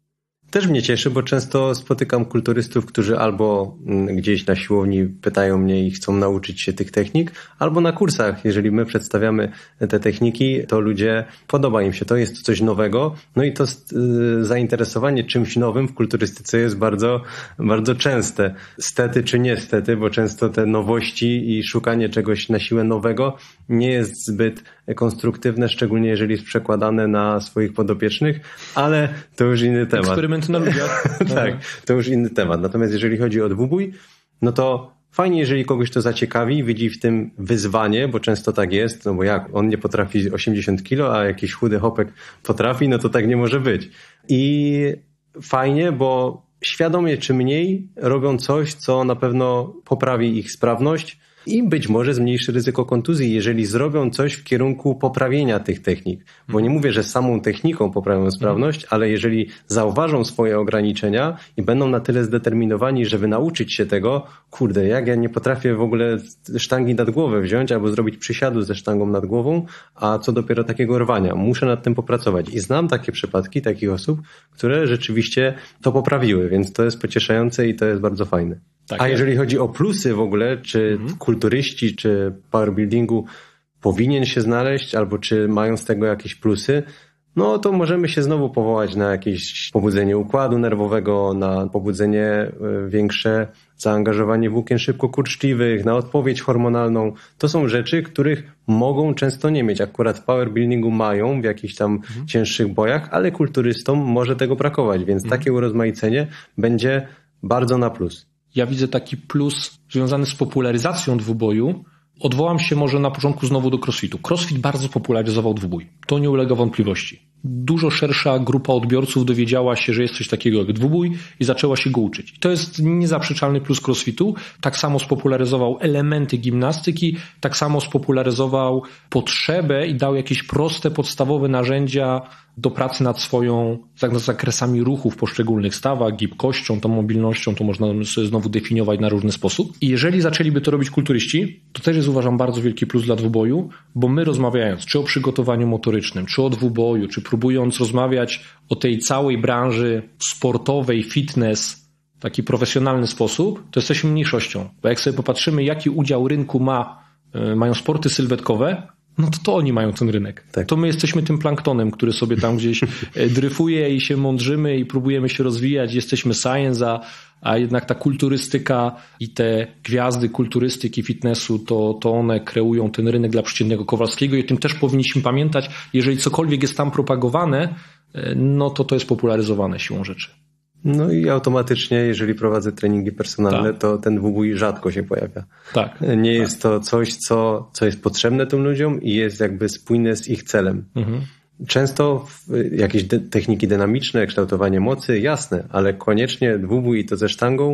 Też mnie cieszy, bo często spotykam kulturystów, którzy albo gdzieś na siłowni pytają mnie i chcą nauczyć się tych technik, albo na kursach, jeżeli my przedstawiamy te techniki, to ludzie, podoba im się, to jest coś nowego, no i to zainteresowanie czymś nowym w kulturystyce jest bardzo, bardzo częste. Stety czy niestety, bo często te nowości i szukanie czegoś na siłę nowego nie jest zbyt konstruktywne, szczególnie jeżeli jest przekładane na swoich podopiecznych, ale to już inny temat. Eksperyment na ludziach. Tak, to już inny temat. Natomiast jeżeli chodzi o dwubój, no to fajnie, jeżeli kogoś to zaciekawi, widzi w tym wyzwanie, bo często tak jest, no bo jak on nie potrafi 80 kilo, a jakiś chudy chłopek potrafi, no to tak nie może być. I fajnie, bo świadomie czy mniej robią coś, co na pewno poprawi ich sprawność i być może zmniejszy ryzyko kontuzji, jeżeli zrobią coś w kierunku poprawienia tych technik. Bo nie mówię, że samą techniką poprawią sprawność, ale jeżeli zauważą swoje ograniczenia i będą na tyle zdeterminowani, żeby nauczyć się tego, kurde, jak ja nie potrafię w ogóle sztangi nad głowę wziąć albo zrobić przysiadu ze sztangą nad głową, a co dopiero takiego rwania. Muszę nad tym popracować. I znam takie przypadki takich osób, które rzeczywiście to poprawiły, więc to jest pocieszające i to jest bardzo fajne. Tak, a jeżeli chodzi o plusy w ogóle, czy kulturyści, czy powerbuildingu powinien się znaleźć, albo czy mają z tego jakieś plusy, no to możemy się znowu powołać na jakieś pobudzenie układu nerwowego, na pobudzenie większe, zaangażowanie włókien szybkokurczliwych, na odpowiedź hormonalną. To są rzeczy, których mogą często nie mieć. Akurat w powerbuildingu mają w jakichś tam cięższych bojach, ale kulturystom może tego brakować, więc takie urozmaicenie będzie bardzo na plus. Ja widzę taki plus związany z popularyzacją dwuboju. Odwołam się może na początku znowu do crossfitu. Crossfit bardzo popularyzował dwubój. To nie ulega wątpliwości. dużo szersza grupa odbiorców dowiedziała się, że jest coś takiego jak dwubój i zaczęła się go uczyć. I to jest niezaprzeczalny plus crossfitu. Tak samo spopularyzował elementy gimnastyki, tak samo spopularyzował potrzebę i dał jakieś proste, podstawowe narzędzia do pracy nad swoją zakresami ruchu w poszczególnych stawach, gibkością, tą mobilnością, to można sobie znowu definiować na różny sposób. I jeżeli zaczęliby to robić kulturyści, to też jest, uważam, bardzo wielki plus dla dwuboju, bo my rozmawiając czy o przygotowaniu motorycznym, czy o dwuboju, czy próbując rozmawiać o tej całej branży sportowej, fitness, w taki profesjonalny sposób, to jesteśmy mniejszością. Bo jak sobie popatrzymy, jaki udział rynku mają sporty sylwetkowe, no to oni mają ten rynek. Tak. To my jesteśmy tym planktonem, który sobie tam gdzieś dryfuje i się mądrzymy i próbujemy się rozwijać. Jesteśmy science, a jednak ta kulturystyka i te gwiazdy kulturystyki, fitnessu, to one kreują ten rynek dla przeciętnego Kowalskiego i o tym też powinniśmy pamiętać. Jeżeli cokolwiek jest tam propagowane, no to jest popularyzowane siłą rzeczy. No i automatycznie, jeżeli prowadzę treningi personalne, to ten dwubój rzadko się pojawia. Tak. Nie jest to coś, co jest potrzebne tym ludziom i jest jakby spójne z ich celem. Mhm. Często jakieś techniki dynamiczne, kształtowanie mocy, jasne, ale koniecznie dwubój i to ze sztangą,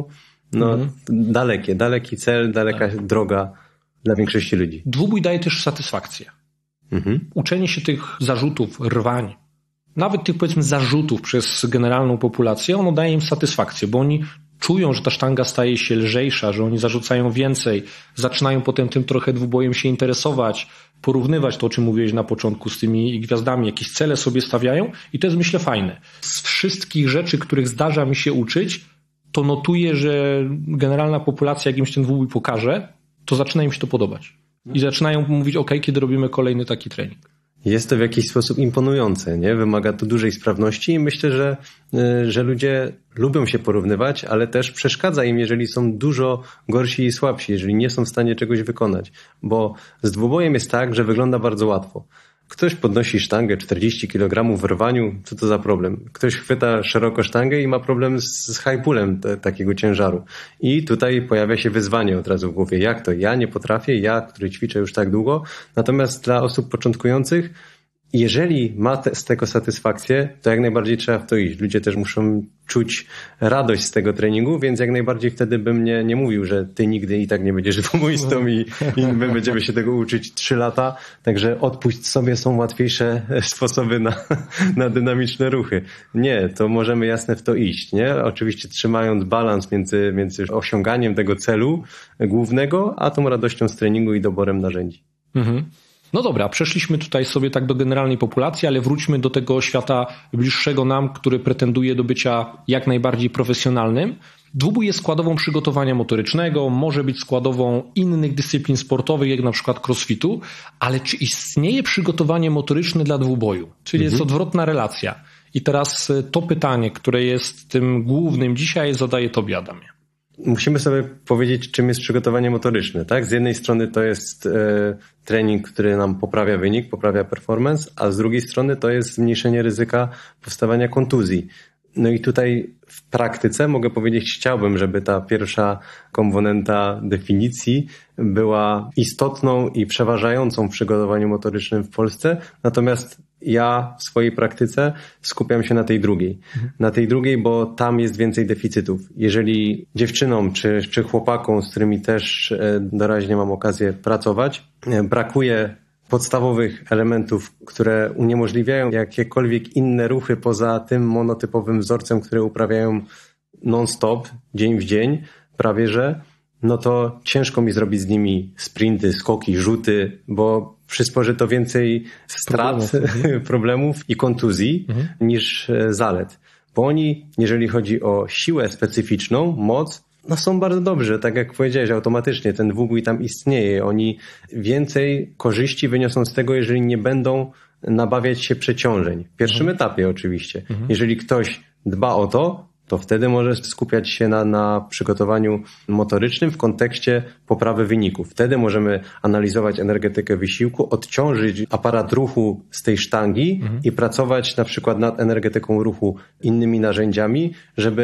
daleki cel, daleka droga dla większości ludzi. Dwubój daje też satysfakcję. Mhm. Uczenie się tych zarzutów, rwań, nawet tych powiedzmy zarzutów przez generalną populację, ono daje im satysfakcję, bo oni czują, że ta sztanga staje się lżejsza, że oni zarzucają więcej, zaczynają potem tym trochę dwubojem się interesować, porównywać to, o czym mówiłeś na początku z tymi gwiazdami, jakieś cele sobie stawiają i to jest, myślę, fajne. Z wszystkich rzeczy, których zdarza mi się uczyć, to notuję, że generalna populacja, jak im się ten dwubój pokaże, to zaczyna im się to podobać. I zaczynają mówić, kiedy robimy kolejny taki trening. Jest to w jakiś sposób imponujące, nie? Wymaga to dużej sprawności i myślę, że ludzie lubią się porównywać, ale też przeszkadza im, jeżeli są dużo gorsi i słabsi, jeżeli nie są w stanie czegoś wykonać. Bo z dwubojem jest tak, że wygląda bardzo łatwo. Ktoś podnosi sztangę 40 kg w rwaniu, co to za problem? Ktoś chwyta szeroko sztangę i ma problem z high pullem takiego ciężaru. I tutaj pojawia się wyzwanie od razu w głowie. Jak to? Ja nie potrafię, ja, który ćwiczę już tak długo. Natomiast dla osób początkujących, jeżeli ma z tego satysfakcję, to jak najbardziej trzeba w to iść. Ludzie też muszą czuć radość z tego treningu, więc jak najbardziej wtedy bym nie mówił, że ty nigdy i tak nie będziesz dwuboistą i my będziemy się tego uczyć 3 lata. Także odpuść sobie, są łatwiejsze sposoby na dynamiczne ruchy. Nie, to możemy jasne w to iść, nie? Oczywiście trzymając balans między osiąganiem tego celu głównego, a tą radością z treningu i doborem narzędzi. Mhm. No dobra, przeszliśmy tutaj sobie tak do generalnej populacji, ale wróćmy do tego świata bliższego nam, który pretenduje do bycia jak najbardziej profesjonalnym. Dwubój jest składową przygotowania motorycznego, może być składową innych dyscyplin sportowych, jak na przykład crossfitu, ale czy istnieje przygotowanie motoryczne dla dwuboju? Czyli jest odwrotna relacja. I teraz to pytanie, które jest tym głównym dzisiaj, zadaję tobie, Adamie. Musimy sobie powiedzieć, czym jest przygotowanie motoryczne, tak? Z jednej strony to jest trening, który nam poprawia wynik, poprawia performance, a z drugiej strony to jest zmniejszenie ryzyka powstawania kontuzji. No i tutaj w praktyce mogę powiedzieć, chciałbym, żeby ta pierwsza komponenta definicji była istotną i przeważającą w przygotowaniu motorycznym w Polsce, natomiast ja w swojej praktyce skupiam się na tej drugiej. Na tej drugiej, bo tam jest więcej deficytów. Jeżeli dziewczynom czy chłopakom, z którymi też doraźnie mam okazję pracować, brakuje podstawowych elementów, które uniemożliwiają jakiekolwiek inne ruchy poza tym monotypowym wzorcem, które uprawiają non-stop, dzień w dzień, prawie że, no to ciężko mi zrobić z nimi sprinty, skoki, rzuty, bo przysporzy to więcej strat, problemów i kontuzji niż zalet. Bo oni, jeżeli chodzi o siłę specyficzną, moc, no są bardzo dobrzy, tak jak powiedziałeś, automatycznie ten dwubój tam istnieje. Oni więcej korzyści wyniosą z tego, jeżeli nie będą nabawiać się przeciążeń. W pierwszym etapie oczywiście. Jeżeli ktoś dba o to wtedy może skupiać się na przygotowaniu motorycznym w kontekście poprawy wyników. Wtedy możemy analizować energetykę wysiłku, odciążyć aparat ruchu z tej sztangi i pracować na przykład nad energetyką ruchu innymi narzędziami, żeby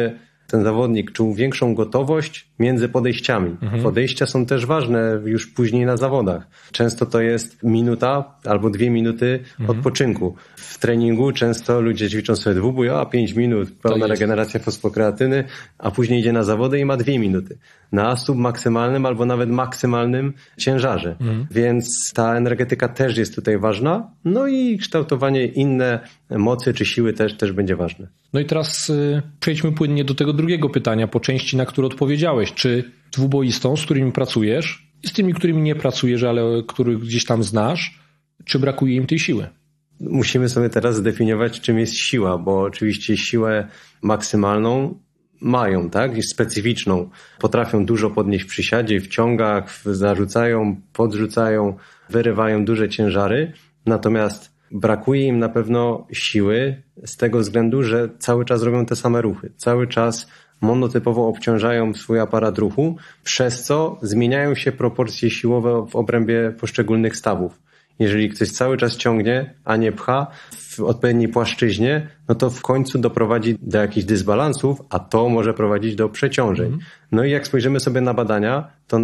ten zawodnik czuł większą gotowość między podejściami. Podejścia są też ważne już później na zawodach. Często to jest minuta albo 2 minuty odpoczynku. W treningu często ludzie ćwiczą sobie dwubój, 5 minut, pełna regeneracja fosfokreatyny, a później idzie na zawody i ma 2 minuty. Na submaksymalnym albo nawet maksymalnym ciężarze. Więc ta energetyka też jest tutaj ważna. No i kształtowanie inne mocy czy siły też będzie ważne. No i teraz przejdźmy płynnie do tego drugiego pytania po części, na które odpowiedziałeś. Czy dwuboistą, z którymi pracujesz i z tymi, którymi nie pracujesz, ale których gdzieś tam znasz, czy brakuje im tej siły? Musimy sobie teraz zdefiniować, czym jest siła, bo oczywiście siłę maksymalną mają, tak? Jest specyficzną. Potrafią dużo podnieść w przysiadzie, w ciągach, zarzucają, podrzucają, wyrywają duże ciężary. Natomiast brakuje im na pewno siły z tego względu, że cały czas robią te same ruchy. Cały czas monotypowo obciążają swój aparat ruchu, przez co zmieniają się proporcje siłowe w obrębie poszczególnych stawów. Jeżeli ktoś cały czas ciągnie, a nie pcha w odpowiedniej płaszczyźnie, no to w końcu doprowadzi do jakichś dysbalansów, a to może prowadzić do przeciążeń. No i jak spojrzymy sobie na badania, to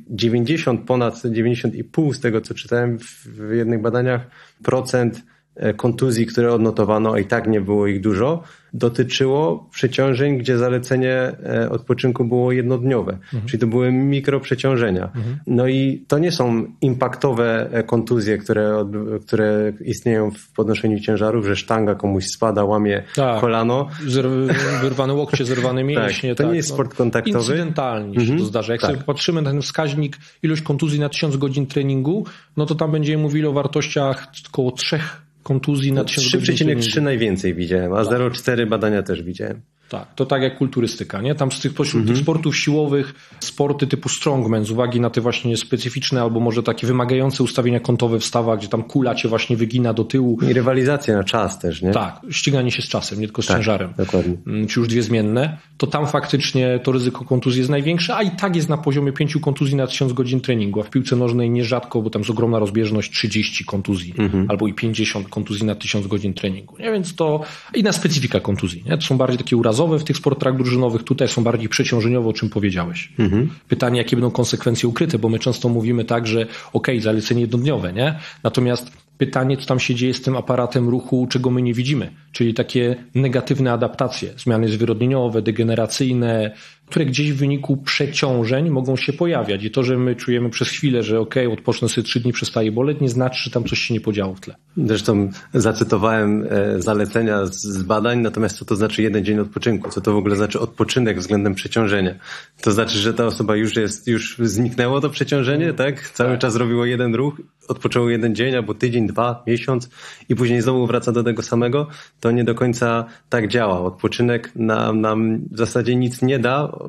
ponad 90,5 z tego, co czytałem w jednych badaniach, procent kontuzji, które odnotowano, a i tak nie było ich dużo, dotyczyło przeciążeń, gdzie zalecenie odpoczynku było jednodniowe. Czyli to były mikroprzeciążenia. No i to nie są impaktowe kontuzje, które istnieją w podnoszeniu ciężarów, że sztanga komuś spada, łamie kolano. Wyrwane łokcie, zerwane mięśnie. To nie jest sport kontaktowy. Incydentalnie się to zdarza. Jak sobie patrzymy na ten wskaźnik ilość kontuzji na 1000 godzin treningu, no to tam będziemy mówili o wartościach około 3 kontuzji na 1000 godzin treningu. 3,3 najwięcej widziałem, a 0,4 badania też widziałem. Tak, to tak jak kulturystyka, nie? Tam pośród tych sportów siłowych, sporty typu strongman, z uwagi na te właśnie specyficzne albo może takie wymagające ustawienia kątowe w stawach, gdzie tam kula cię właśnie wygina do tyłu. I rywalizacja na czas też, nie? Tak, ściganie się z czasem, nie tylko z ciężarem. Dokładnie. Czy już 2 zmienne, to tam faktycznie to ryzyko kontuzji jest największe, a i tak jest na poziomie 5 kontuzji na 1000 godzin treningu, a w piłce nożnej nierzadko, bo tam jest ogromna rozbieżność, 30 kontuzji albo i 50 kontuzji na 1000 godzin treningu, nie? Więc to inna specyfika kontuzji, nie? To są bardziej takie urazowe w tych sportach drużynowych, tutaj są bardziej przeciążeniowe, o czym powiedziałeś. Pytanie, jakie będą konsekwencje ukryte, bo my często mówimy tak, że zalecenie jednodniowe, nie? Natomiast pytanie, co tam się dzieje z tym aparatem ruchu, czego my nie widzimy, czyli takie negatywne adaptacje, zmiany zwyrodnieniowe, degeneracyjne, które gdzieś w wyniku przeciążeń mogą się pojawiać. I to, że my czujemy przez chwilę, że odpocznę sobie 3 dni, przestaje boleć, nie znaczy, że tam coś się nie podziało w tle. Zresztą zacytowałem zalecenia z badań, natomiast co to znaczy 1 dzień odpoczynku? Co to w ogóle znaczy odpoczynek względem przeciążenia? To znaczy, że ta osoba już zniknęło to przeciążenie, tak? Cały czas robiło jeden ruch, odpoczęło 1 dzień, albo tydzień, 2, miesiąc i później znowu wraca do tego samego. To nie do końca tak działa. Odpoczynek nam w zasadzie nic nie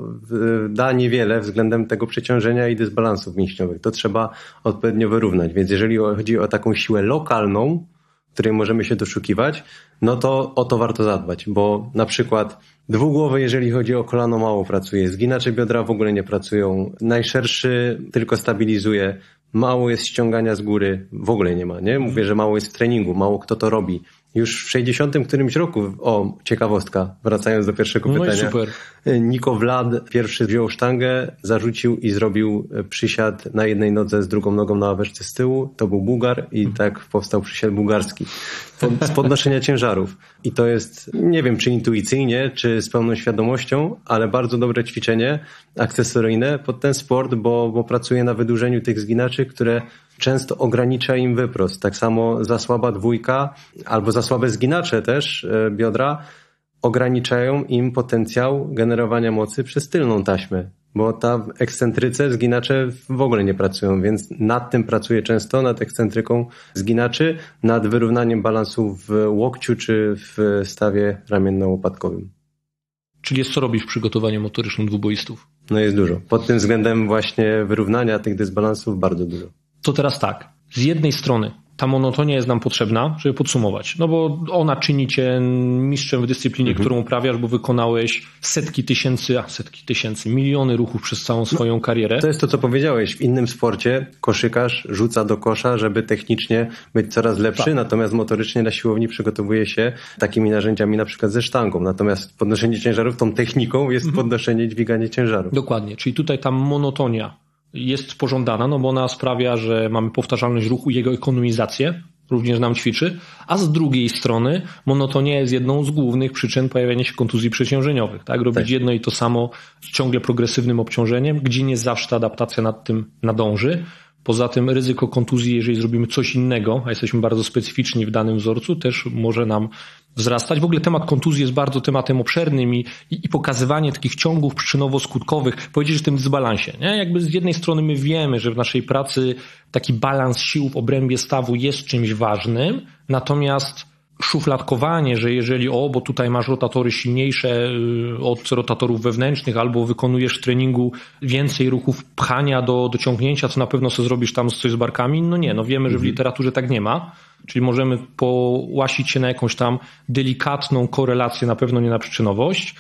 da niewiele względem tego przeciążenia i dysbalansów mięśniowych. To trzeba odpowiednio wyrównać. Więc jeżeli chodzi o taką siłę lokalną, której możemy się doszukiwać, no to o to warto zadbać, bo na przykład dwugłowy, jeżeli chodzi o kolano, mało pracuje, zginacze biodra w ogóle nie pracują, najszerszy tylko stabilizuje, mało jest ściągania z góry, w ogóle nie ma, nie? Mówię, że mało jest w treningu, mało kto to robi. Już w 60 którymś roku, ciekawostka, wracając do pierwszego pytania. Super. Niko Vlad pierwszy wziął sztangę, zarzucił i zrobił przysiad na jednej nodze z drugą nogą na ławeczce z tyłu. To był Bułgar i tak powstał przysiad bułgarski. Z podnoszenia ciężarów. I to jest, nie wiem czy intuicyjnie, czy z pełną świadomością, ale bardzo dobre ćwiczenie akcesoryjne pod ten sport, bo pracuje na wydłużeniu tych zginaczy, które często ogranicza im wyprost. Tak samo za słaba dwójka albo za słabe zginacze też biodra ograniczają im potencjał generowania mocy przez tylną taśmę, bo ta ekscentryce zginacze w ogóle nie pracują, więc nad tym pracuje często, nad ekscentryką zginaczy, nad wyrównaniem balansu w łokciu czy w stawie ramienno-łopatkowym. Czyli jest co robić w przygotowaniu motorycznym dwuboistów? No jest dużo. Pod tym względem właśnie wyrównania tych dysbalansów bardzo dużo. To teraz tak. Z jednej strony ta monotonia jest nam potrzebna, żeby podsumować. No bo ona czyni cię mistrzem w dyscyplinie, którą uprawiasz, bo wykonałeś setki tysięcy, miliony ruchów przez całą swoją karierę. To jest to, co powiedziałeś. W innym sporcie koszykarz rzuca do kosza, żeby technicznie być coraz lepszy, natomiast motorycznie na siłowni przygotowuje się takimi narzędziami, na przykład ze sztangą. Natomiast podnoszenie ciężarów tą techniką jest podnoszenie i dźwiganie ciężarów. Dokładnie, czyli tutaj ta monotonia jest pożądana, no bo ona sprawia, że mamy powtarzalność ruchu i jego ekonomizację, również nam ćwiczy, a z drugiej strony monotonia jest jedną z głównych przyczyn pojawiania się kontuzji przeciążeniowych. Tak? Robić jedno i to samo z ciągle progresywnym obciążeniem, gdzie nie zawsze ta adaptacja nad tym nadąży. Poza tym ryzyko kontuzji, jeżeli zrobimy coś innego, a jesteśmy bardzo specyficzni w danym wzorcu, też może nam wzrastać. W ogóle temat kontuzji jest bardzo tematem obszernym i pokazywanie takich ciągów przyczynowo-skutkowych, powiedzieć o tym dysbalansie. Nie? Jakby z jednej strony my wiemy, że w naszej pracy taki balans sił w obrębie stawu jest czymś ważnym, natomiast szufladkowanie, że jeżeli bo tutaj masz rotatory silniejsze od rotatorów wewnętrznych albo wykonujesz w treningu więcej ruchów pchania do ciągnięcia, co na pewno sobie zrobisz tam coś z barkami, wiemy, że w literaturze tak nie ma, czyli możemy połasić się na jakąś tam delikatną korelację, na pewno nie na przyczynowość,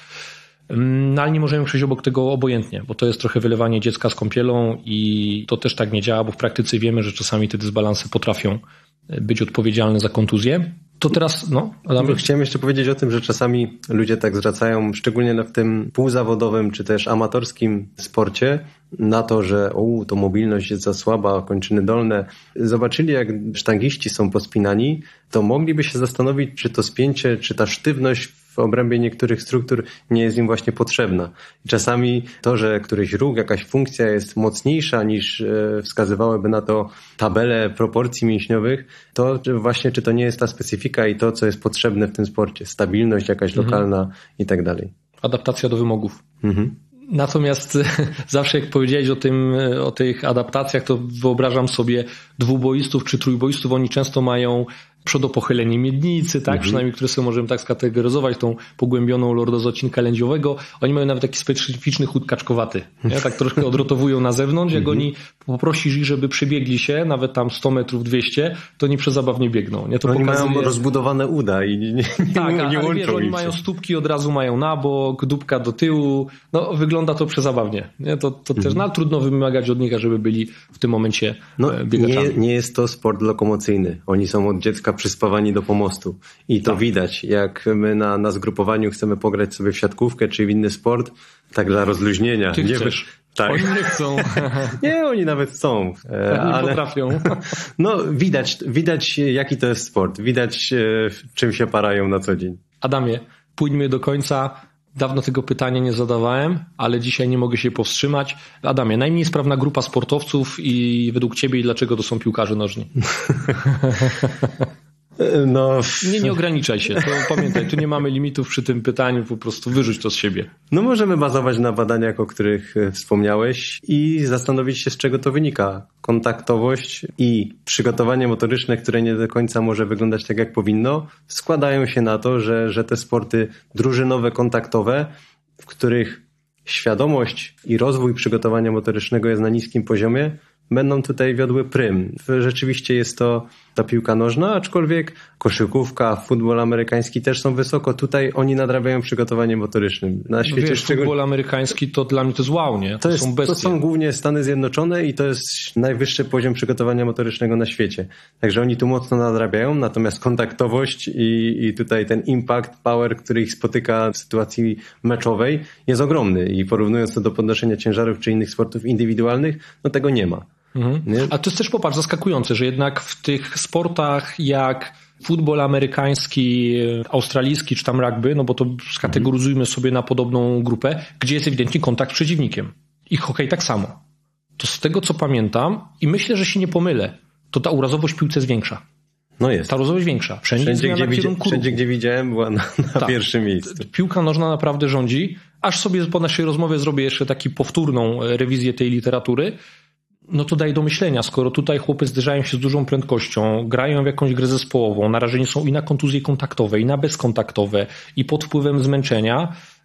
ale nie możemy przejść obok tego obojętnie, bo to jest trochę wylewanie dziecka z kąpielą i to też tak nie działa, bo w praktyce wiemy, że czasami te dysbalansy potrafią być odpowiedzialne za kontuzję. To teraz, Adam. Chciałem jeszcze powiedzieć o tym, że czasami ludzie tak zwracają, szczególnie w tym półzawodowym czy też amatorskim sporcie, na to, że to mobilność jest za słaba, kończyny dolne. Zobaczyli, jak sztangiści są pospinani, to mogliby się zastanowić, czy to spięcie, czy ta sztywność w obrębie niektórych struktur nie jest im właśnie potrzebna. I czasami to, że któryś ruch, jakaś funkcja jest mocniejsza niż wskazywałyby na to tabele proporcji mięśniowych, to właśnie czy to nie jest ta specyfika i to, co jest potrzebne w tym sporcie. Stabilność jakaś lokalna i tak dalej. Adaptacja do wymogów. Natomiast zawsze jak powiedziałeś o tych adaptacjach, to wyobrażam sobie dwuboistów czy trójboistów, oni często mają przodopochylenie miednicy, tak? Przynajmniej, które sobie możemy tak skategoryzować, tą pogłębioną lordozocinkę lędziowego. Oni mają nawet taki specyficzny chód kaczkowaty. Nie? Tak troszkę odrotowują na zewnątrz. Jak oni poprosisz ich, żeby przebiegli się, nawet tam 100 metrów, 200, to oni przezabawnie biegną. Nie? To oni mają rozbudowane uda i nie łączą wiesz, oni mają stópki, od razu mają na bok, dupka do tyłu. Wygląda to przezabawnie. Nie? To też trudno wymagać od nich, żeby byli w tym momencie biegaczami. Nie jest to sport lokomocyjny. Oni są od dziecka przyspawani do pomostu. I to widać, jak my na zgrupowaniu chcemy pograć sobie w siatkówkę czy w inny sport, tak dla rozluźnienia. Ty chcesz. Tak. Oni nie chcą. Nie, oni nawet chcą. Nie potrafią. Widać jaki to jest sport. Widać czym się parają na co dzień. Adamie, pójdźmy do końca. Dawno tego pytania nie zadawałem, ale dzisiaj nie mogę się powstrzymać. Adamie, najmniej sprawna grupa sportowców i według ciebie i dlaczego to są piłkarze nożni? Nie ograniczaj się. To pamiętaj, tu nie mamy limitów przy tym pytaniu, po prostu wyrzuć to z siebie. Możemy bazować na badaniach, o których wspomniałeś i zastanowić się, z czego to wynika. Kontaktowość i przygotowanie motoryczne, które nie do końca może wyglądać tak, jak powinno, składają się na to, że te sporty drużynowe, kontaktowe, w których świadomość i rozwój przygotowania motorycznego jest na niskim poziomie, będą tutaj wiodły prym. Rzeczywiście jest to ta piłka nożna, aczkolwiek koszykówka, futbol amerykański też są wysoko. Tutaj oni nadrabiają przygotowanie motorycznym. Na świecie futbol amerykański to dla mnie to jest wow, nie? To są głównie Stany Zjednoczone i to jest najwyższy poziom przygotowania motorycznego na świecie. Także oni tu mocno nadrabiają, natomiast kontaktowość i tutaj ten impact, power, który ich spotyka w sytuacji meczowej jest ogromny i porównując to do podnoszenia ciężarów czy innych sportów indywidualnych, tego nie ma. A to jest też, popatrz, zaskakujące, że jednak w tych sportach jak futbol amerykański, australijski czy tam rugby, bo to skategoryzujmy sobie na podobną grupę, gdzie jest ewidentnie kontakt z przeciwnikiem. I hokej tak samo. To z tego, co pamiętam i myślę, że się nie pomylę, to ta urazowość w piłce jest większa. Jest. Ta urazowość większa. Wszędzie, gdzie widziałem, była na pierwszym miejscu. Piłka nożna naprawdę rządzi. Aż sobie po naszej rozmowie zrobię jeszcze taką powtórną rewizję tej literatury. To daje do myślenia, skoro tutaj chłopy zderzają się z dużą prędkością, grają w jakąś grę zespołową, narażeni są i na kontuzje kontaktowe, i na bezkontaktowe, i pod wpływem zmęczenia,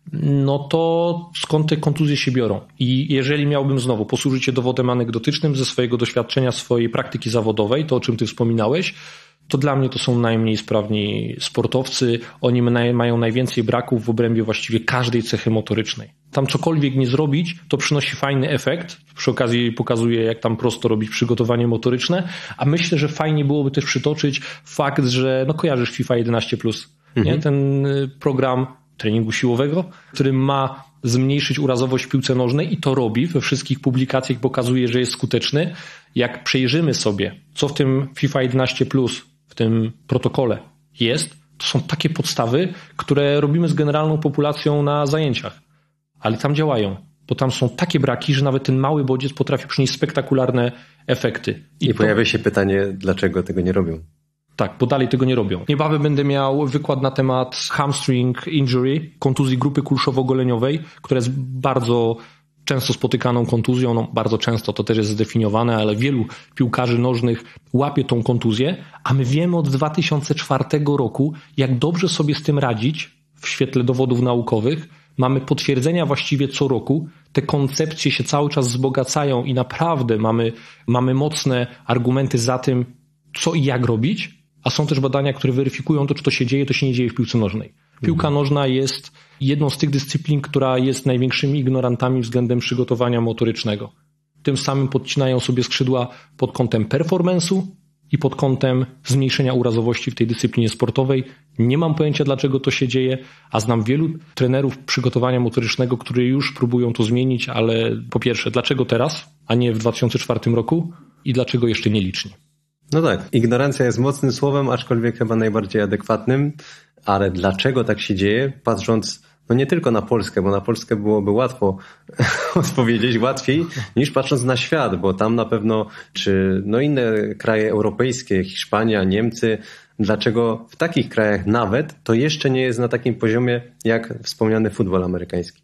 no to skąd te kontuzje się biorą? I jeżeli miałbym znowu posłużyć się dowodem anegdotycznym ze swojego doświadczenia, swojej praktyki zawodowej, to o czym ty wspominałeś, to dla mnie to są najmniej sprawni sportowcy. Oni mają najwięcej braków w obrębie właściwie każdej cechy motorycznej. Tam cokolwiek nie zrobić, to przynosi fajny efekt. Przy okazji pokazuje, jak tam prosto robić przygotowanie motoryczne. A myślę, że fajnie byłoby też przytoczyć fakt, że kojarzysz FIFA 11+. Nie? Ten program treningu siłowego, który ma zmniejszyć urazowość w piłce nożnej i to robi. We wszystkich publikacjach pokazuje, że jest skuteczny. Jak przejrzymy sobie, co w tym FIFA 11+, w tym protokole jest, to są takie podstawy, które robimy z generalną populacją na zajęciach. Ale tam działają, bo tam są takie braki, że nawet ten mały bodziec potrafi przynieść spektakularne efekty. I pojawia się pytanie, dlaczego tego nie robią? Tak, bo dalej tego nie robią. Niebawem będę miał wykład na temat hamstring injury, kontuzji grupy kulszowo-goleniowej, która jest bardzo często spotykaną kontuzją, bardzo często to też jest zdefiniowane, ale wielu piłkarzy nożnych łapie tą kontuzję, a my wiemy od 2004 roku, jak dobrze sobie z tym radzić w świetle dowodów naukowych. Mamy potwierdzenia właściwie co roku, te koncepcje się cały czas wzbogacają i naprawdę mamy mocne argumenty za tym, co i jak robić, a są też badania, które weryfikują to, czy to się dzieje, to się nie dzieje w piłce nożnej. Piłka nożna jest jedną z tych dyscyplin, która jest największymi ignorantami względem przygotowania motorycznego. Tym samym podcinają sobie skrzydła pod kątem performance'u i pod kątem zmniejszenia urazowości w tej dyscyplinie sportowej. Nie mam pojęcia, dlaczego to się dzieje, a znam wielu trenerów przygotowania motorycznego, którzy już próbują to zmienić, ale po pierwsze, dlaczego teraz, a nie w 2004 roku i dlaczego jeszcze nie liczni? No tak, ignorancja jest mocnym słowem, aczkolwiek chyba najbardziej adekwatnym, ale dlaczego tak się dzieje, patrząc nie tylko na Polskę, bo na Polskę byłoby łatwo odpowiedzieć, łatwiej niż patrząc na świat, bo tam na pewno, czy inne kraje europejskie, Hiszpania, Niemcy, dlaczego w takich krajach nawet to jeszcze nie jest na takim poziomie jak wspomniany futbol amerykański.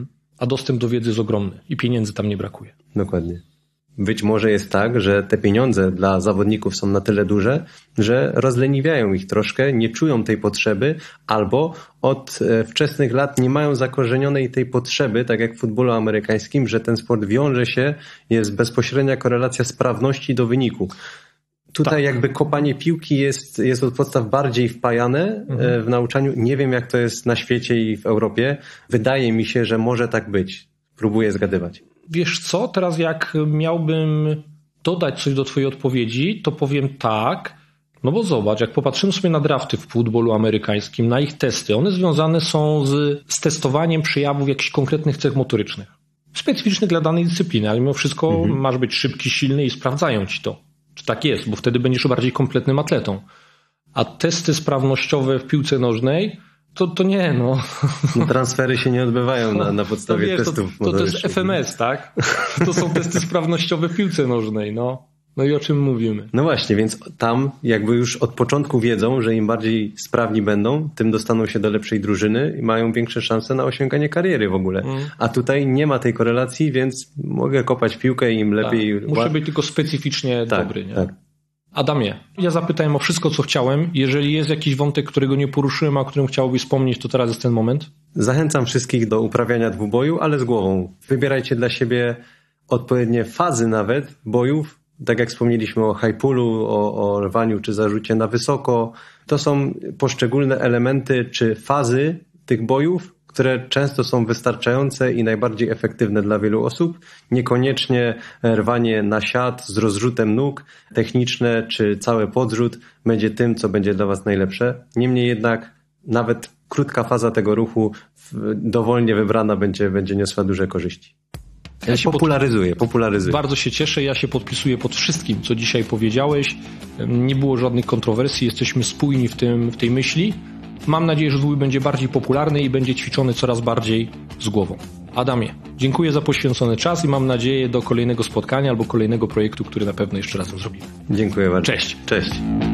A dostęp do wiedzy jest ogromny i pieniędzy tam nie brakuje. Dokładnie. Być może jest tak, że te pieniądze dla zawodników są na tyle duże, że rozleniwiają ich troszkę, nie czują tej potrzeby albo od wczesnych lat nie mają zakorzenionej tej potrzeby, tak jak w futbolu amerykańskim, że ten sport wiąże się, jest bezpośrednia korelacja sprawności do wyniku. Tutaj jakby kopanie piłki jest od podstaw bardziej wpajane w nauczaniu. Nie wiem, jak to jest na świecie i w Europie. Wydaje mi się, że może tak być. Próbuję zgadywać. Wiesz co, teraz jak miałbym dodać coś do twojej odpowiedzi, to powiem tak, bo zobacz, jak popatrzymy sobie na drafty w futbolu amerykańskim, na ich testy, one związane są z testowaniem przejawów jakichś konkretnych cech motorycznych. Specyficznych dla danej dyscypliny, ale mimo wszystko masz być szybki, silny i sprawdzają ci to. Czy tak jest, bo wtedy będziesz bardziej kompletnym atletą. A testy sprawnościowe w piłce nożnej to nie, Transfery się nie odbywają na podstawie testów. To jest FMS, tak? To są testy sprawnościowe w piłce nożnej, No i o czym mówimy? No właśnie, więc tam jakby już od początku wiedzą, że im bardziej sprawni będą, tym dostaną się do lepszej drużyny i mają większe szanse na osiąganie kariery w ogóle. A tutaj nie ma tej korelacji, więc mogę kopać piłkę i im lepiej... Tak. Muszę być tylko specyficznie dobry, nie? Tak. Adamie, ja zapytałem o wszystko, co chciałem. Jeżeli jest jakiś wątek, którego nie poruszyłem, a o którym chciałbyś wspomnieć, to teraz jest ten moment. Zachęcam wszystkich do uprawiania dwuboju, ale z głową. Wybierajcie dla siebie odpowiednie fazy nawet bojów. Tak jak wspomnieliśmy o high pullu, o rwaniu czy zarzucie na wysoko. To są poszczególne elementy czy fazy tych bojów, które często są wystarczające i najbardziej efektywne dla wielu osób. Niekoniecznie rwanie na siat z rozrzutem nóg, techniczne czy cały podrzut będzie tym, co będzie dla was najlepsze. Niemniej jednak nawet krótka faza tego ruchu dowolnie wybrana będzie niosła duże korzyści. Ja się popularyzuję. Bardzo się cieszę, ja się podpisuję pod wszystkim, co dzisiaj powiedziałeś. Nie było żadnych kontrowersji, jesteśmy spójni w tej myśli. Mam nadzieję, że dwój będzie bardziej popularny i będzie ćwiczony coraz bardziej z głową. Adamie, dziękuję za poświęcony czas i mam nadzieję do kolejnego spotkania albo kolejnego projektu, który na pewno jeszcze razem zrobimy. Dziękuję bardzo. Cześć. Cześć.